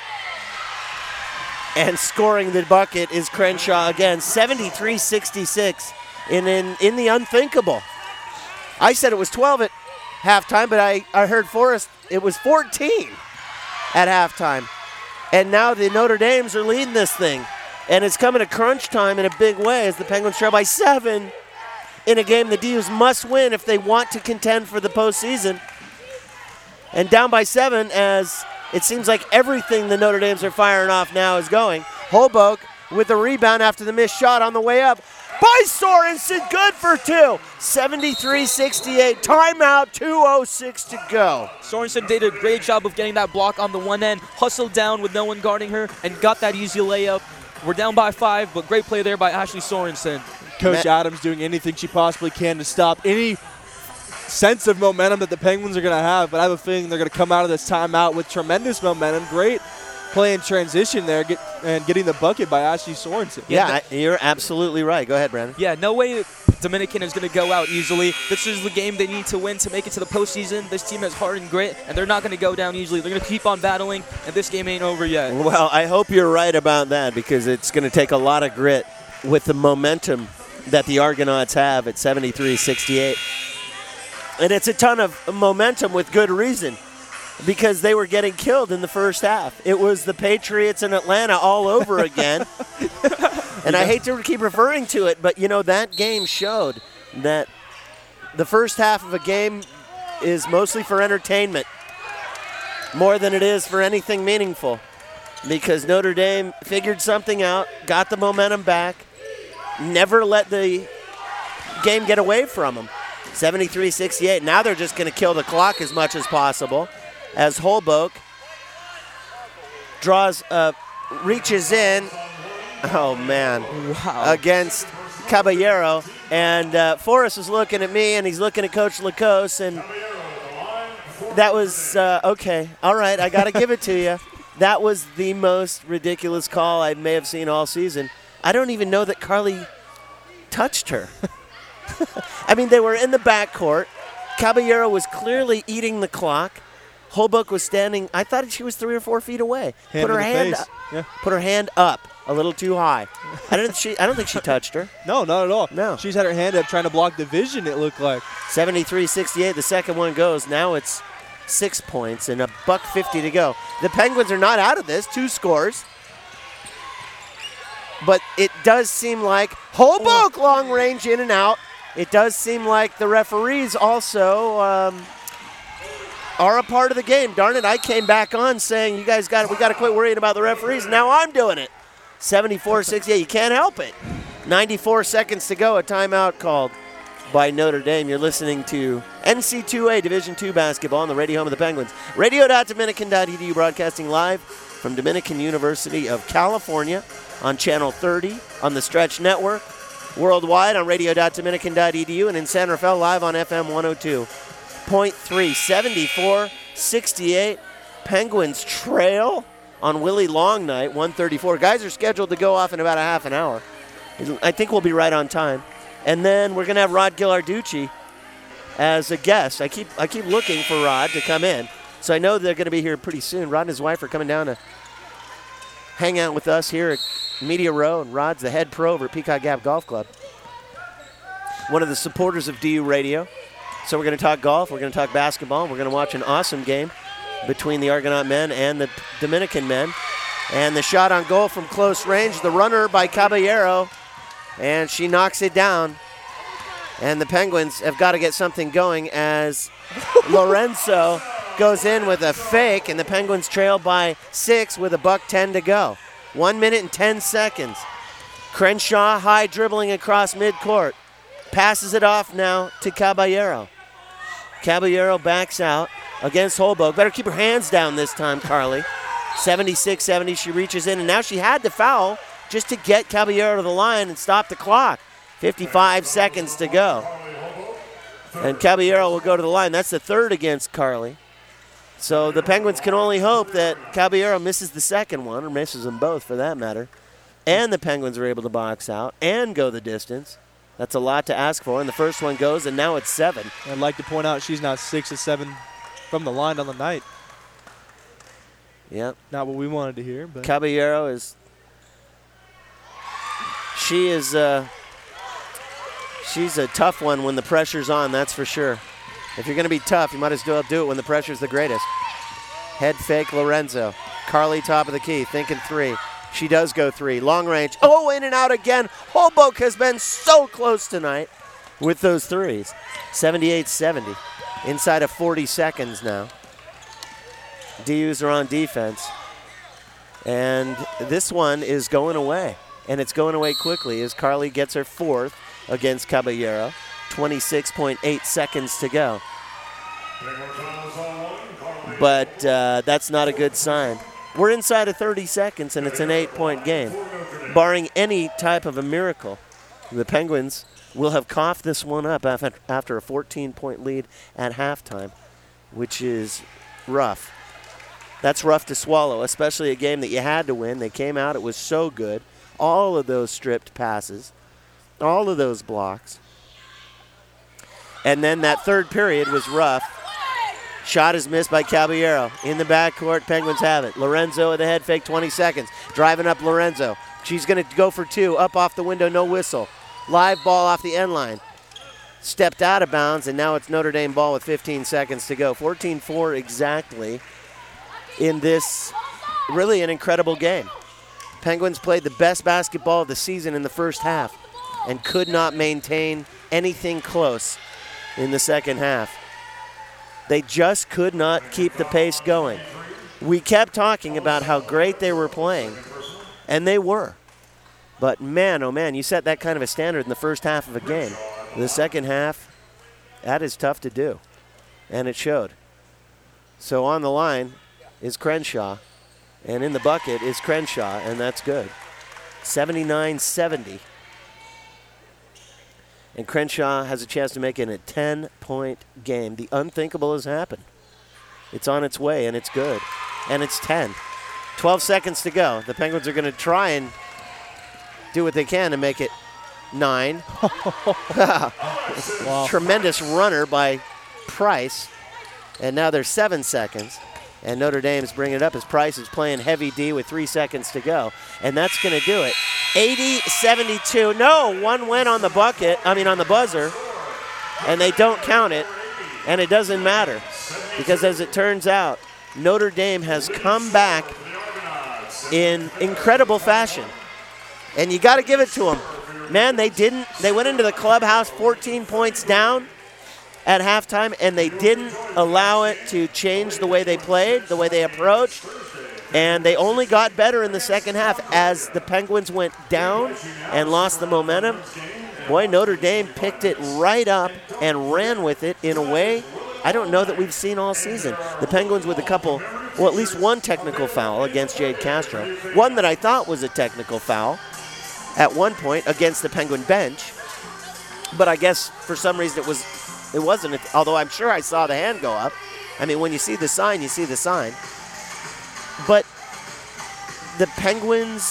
And scoring the bucket is Crenshaw again, 73-66 in the unthinkable. I said it was 12 at halftime, but I heard Forrest, it was 14 at halftime. And now the Notre Dames are leading this thing. And it's coming to crunch time in a big way as the Penguins trail by 7 in a game the D's must win if they want to contend for the postseason. And down by 7 as it seems like everything the Notre Dames are firing off now is going. Hobock with the rebound after the missed shot on the way up. By Sorensen, good for 2. 73-68, timeout, 2:06 to go. Sorensen did a great job of getting that block on the one end, hustled down with no one guarding her, and got that easy layup. We're down by 5, but great play there by Ashley Sorensen. Coach Adams doing anything she possibly can to stop any sense of momentum that the Penguins are going to have, but I have a feeling they're going to come out of this timeout with tremendous momentum. Great play in transition there, and getting the bucket by Ashley Sorensen. Yeah, you're absolutely right. Go ahead, Brandon. Yeah, no way Dominican is going to go out easily. This is the game they need to win to make it to the postseason. This team has heart and grit, and they're not going to go down easily. They're going to keep on battling, and this game ain't over yet. Well, I hope you're right about that because it's going to take a lot of grit with the momentum that the Argonauts have at 73-68. And it's a ton of momentum with good reason because they were getting killed in the first half. It was the Patriots in Atlanta all over again. And I hate to keep referring to it, but, that game showed that the first half of a game is mostly for entertainment more than it is for anything meaningful because Notre Dame figured something out, got the momentum back, never let the game get away from them. 73-68. Now they're just going to kill the clock as much as possible as Holbrook reaches in. Oh, man. Wow. Against Caballero. And Forrest is looking at me, and he's looking at Coach Lacoste, and that was, okay. All right, I got to give it to you. That was the most ridiculous call I may have seen all season. I don't even know that Carly touched her. I mean, they were in the backcourt. Caballero was clearly eating the clock. Holbrook was standing. I thought she was 3 or 4 feet away. Put her hand up a little too high. I don't think she touched her. No, not at all. No. She's had her hand up trying to block the vision, it looked like. 73-68. The second one goes. Now it's 6 points and $1:50 to go. The Penguins are not out of this. 2 scores. But it does seem like Holbrook long range in and out. It does seem like the referees also are a part of the game. Darn it, I came back on saying we got to quit worrying about the referees. Now I'm doing it. 74-68. You can't help it. 94 seconds to go. A timeout called by Notre Dame. You're listening to NC2A Division II basketball on the radio home of the Penguins. Radio.dominican.edu broadcasting live from Dominican University of California on Channel 30 on the Stretch Network. Worldwide on radio.dominican.edu and in San Rafael live on FM 102.3. 74-68. Penguins trail on Willie Long night, 134. Guys are scheduled to go off in about a half an hour. I think we'll be right on time. And then we're going to have Rod Ghilarducci as a guest. I keep looking for Rod to come in. So I know they're going to be here pretty soon. Rod and his wife are coming down to hang out with us here at Media Row, and Rod's the head pro over at Peacock Gap Golf Club. One of the supporters of DU Radio. So we're going to talk golf, we're going to talk basketball, we're going to watch an awesome game between the Argonaut men and the Dominican men. And the shot on goal from close range, the runner by Caballero, and she knocks it down. And the Penguins have got to get something going as Lorenzo goes in with a fake, and the Penguins trail by 6 with $1:10 to go. 1 minute and 10 seconds. Crenshaw high dribbling across midcourt. Passes it off now to Caballero. Caballero backs out against Holbrook. Better keep her hands down this time, Carly. 76-70, she reaches in, and now she had to foul just to get Caballero to the line and stop the clock. 55 seconds to go. And Caballero will go to the line. That's the third against Carly. So the Penguins can only hope that Caballero misses the second one, or misses them both for that matter, and the Penguins are able to box out and go the distance. That's a lot to ask for, and the first one goes, and now it's 7. I'd like to point out she's now 6 of 7 from the line on the night. Yep. Not what we wanted to hear, but Caballero is. She's a tough one when the pressure's on, that's for sure. If you're going to be tough, you might as well do it when the pressure's the greatest. Head fake Lorenzo. Carly top of the key, thinking 3. She does go 3. Long range. Oh, in and out again. Holbrook has been so close tonight with those threes. 78-70. Inside of 40 seconds now. DUs are on defense. And this one is going away. And it's going away quickly as Carly gets her 4th against Caballero. 26.8 seconds to go. But that's not a good sign. We're inside of 30 seconds, and it's an 8-point game. Barring any type of a miracle, the Penguins will have coughed this one up after a 14-point lead at halftime, which is rough. That's rough to swallow, especially a game that you had to win. They came out, it was so good. All of those stripped passes, all of those blocks. And then that third period was rough. Shot is missed by Caballero. In the backcourt, Penguins have it. Lorenzo with a head fake, 20 seconds. Driving up Lorenzo. She's going to go for two. Up off the window, no whistle. Live ball off the end line. Stepped out of bounds, and now it's Notre Dame ball with 15 seconds to go. 14-4 exactly in this really an incredible game. Penguins played the best basketball of the season in the first half and could not maintain anything close in the second half. They just could not keep the pace going. We kept talking about how great they were playing, and they were. But man, oh man, you set that kind of a standard in the first half of a game. In the second half, that is tough to do, and it showed. So on the line is Crenshaw, and in the bucket is Crenshaw, and that's good. 79-70. And Crenshaw has a chance to make it a 10-point game. The unthinkable has happened. It's on its way, and it's good. And it's 10. 12 seconds to go. The Penguins are going to try and do what they can to make it 9. Wow. Tremendous runner by Price. And now there's 7 seconds. And Notre Dame's bringing it up as Price is playing heavy D with 3 seconds to go. And that's going to do it. 80-72. No, one went on the on the buzzer. And they don't count it. And it doesn't matter. Because as it turns out, Notre Dame has come back in incredible fashion. And you got to give it to them. Man, they went into the clubhouse 14 points down at halftime, and they didn't allow it to change the way they played, the way they approached, and they only got better in the second half as the Penguins went down and lost the momentum. Boy, Notre Dame picked it right up and ran with it in a way I don't know that we've seen all season. The Penguins with at least one technical foul against Jade Castro, one that I thought was a technical foul at one point against the Penguin bench, but I guess for some reason it wasn't, although I'm sure I saw the hand go up. I mean, when you see the sign, you see the sign. But the Penguins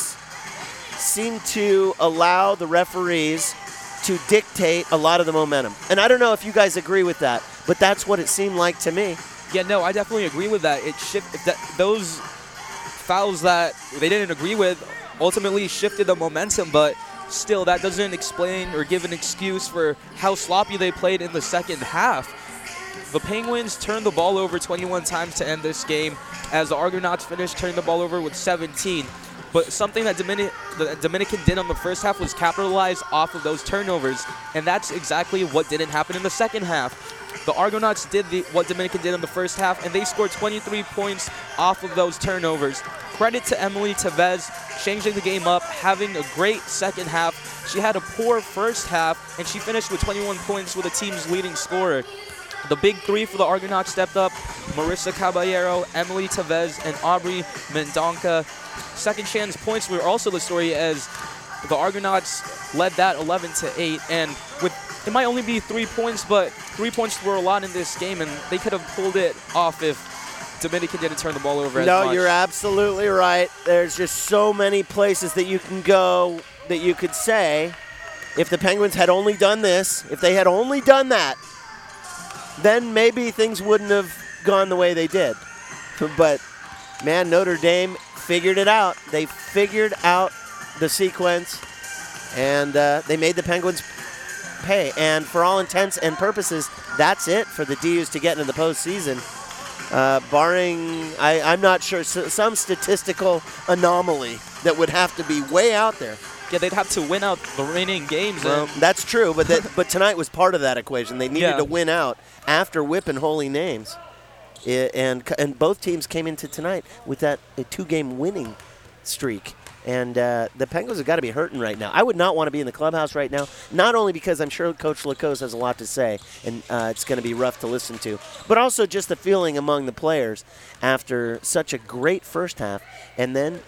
seem to allow the referees to dictate a lot of the momentum. And I don't know if you guys agree with that, but that's what it seemed like to me. Yeah, no, I definitely agree with that. Those fouls that they didn't agree with ultimately shifted the momentum, but still, that doesn't explain or give an excuse for how sloppy they played in the second half. The Penguins turned the ball over 21 times to end this game, as the Argonauts finished turning the ball over with 17. But something that the Dominican did on the first half was capitalize off of those turnovers, and that's exactly what didn't happen in the second half. The Argonauts did what Dominican did in the first half, and they scored 23 points off of those turnovers. Credit to Emily Tevez, changing the game up, having a great second half. She had a poor first half, and she finished with 21 points with the team's leading scorer. The big three for the Argonauts stepped up: Marissa Caballero, Emily Tevez, and Aubrey Mendonca. Second chance points were also the story, as the Argonauts led that 11-8, and it might only be 3 points, but 3 points were a lot in this game, and they could have pulled it off if Dominican didn't turn the ball over as much. No, you're absolutely right. There's just so many places that you can go that you could say, if the Penguins had only done this, if they had only done that, then maybe things wouldn't have gone the way they did. But, man, Notre Dame figured it out. They figured out the sequence, and they made the Penguins pay. And for all intents and purposes, that's it for the DUs to get into the postseason. Barring, I'm not sure, some statistical anomaly that would have to be way out there. Yeah, they'd have to win out the remaining games. Well, that's true, but tonight was part of that equation. They needed to win out after whipping holy names. And both teams came into tonight with that a 2-game winning streak. And the Penguins have got to be hurting right now. I would not want to be in the clubhouse right now, not only because I'm sure Coach Lacoste has a lot to say, and it's going to be rough to listen to, but also just the feeling among the players after such a great first half, and then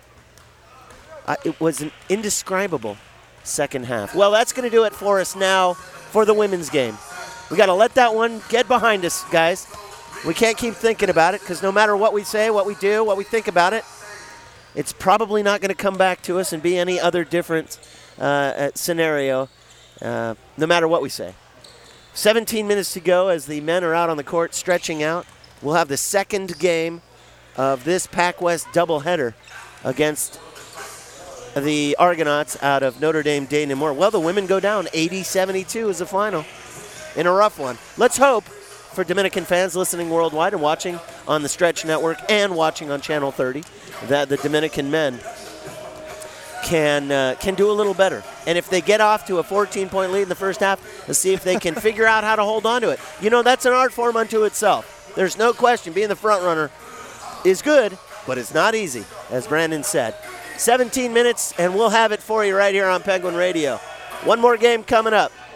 it was an indescribable second half. Well, that's going to do it for us now for the women's game. We got to let that one get behind us, guys. We can't keep thinking about it, because no matter what we say, what we do, what we think about it, it's probably not going to come back to us and be any other different scenario, no matter what we say. 17 minutes to go as the men are out on the court stretching out. We'll have the second game of this Pac West doubleheader against the Argonauts out of Notre Dame Dayton Moore. Well, the women go down 80-72 is the final in a rough one. Let's hope for Dominican fans listening worldwide and watching on the Stretch Network and watching on Channel 30 that the Dominican men can do a little better. And if they get off to a 14-point lead in the first half, let's see if they can figure out how to hold on to it. You know, that's an art form unto itself. There's no question being the front runner is good, but it's not easy, as Brandon said. 17 minutes, and we'll have it for you right here on Penguin Radio. One more game coming up.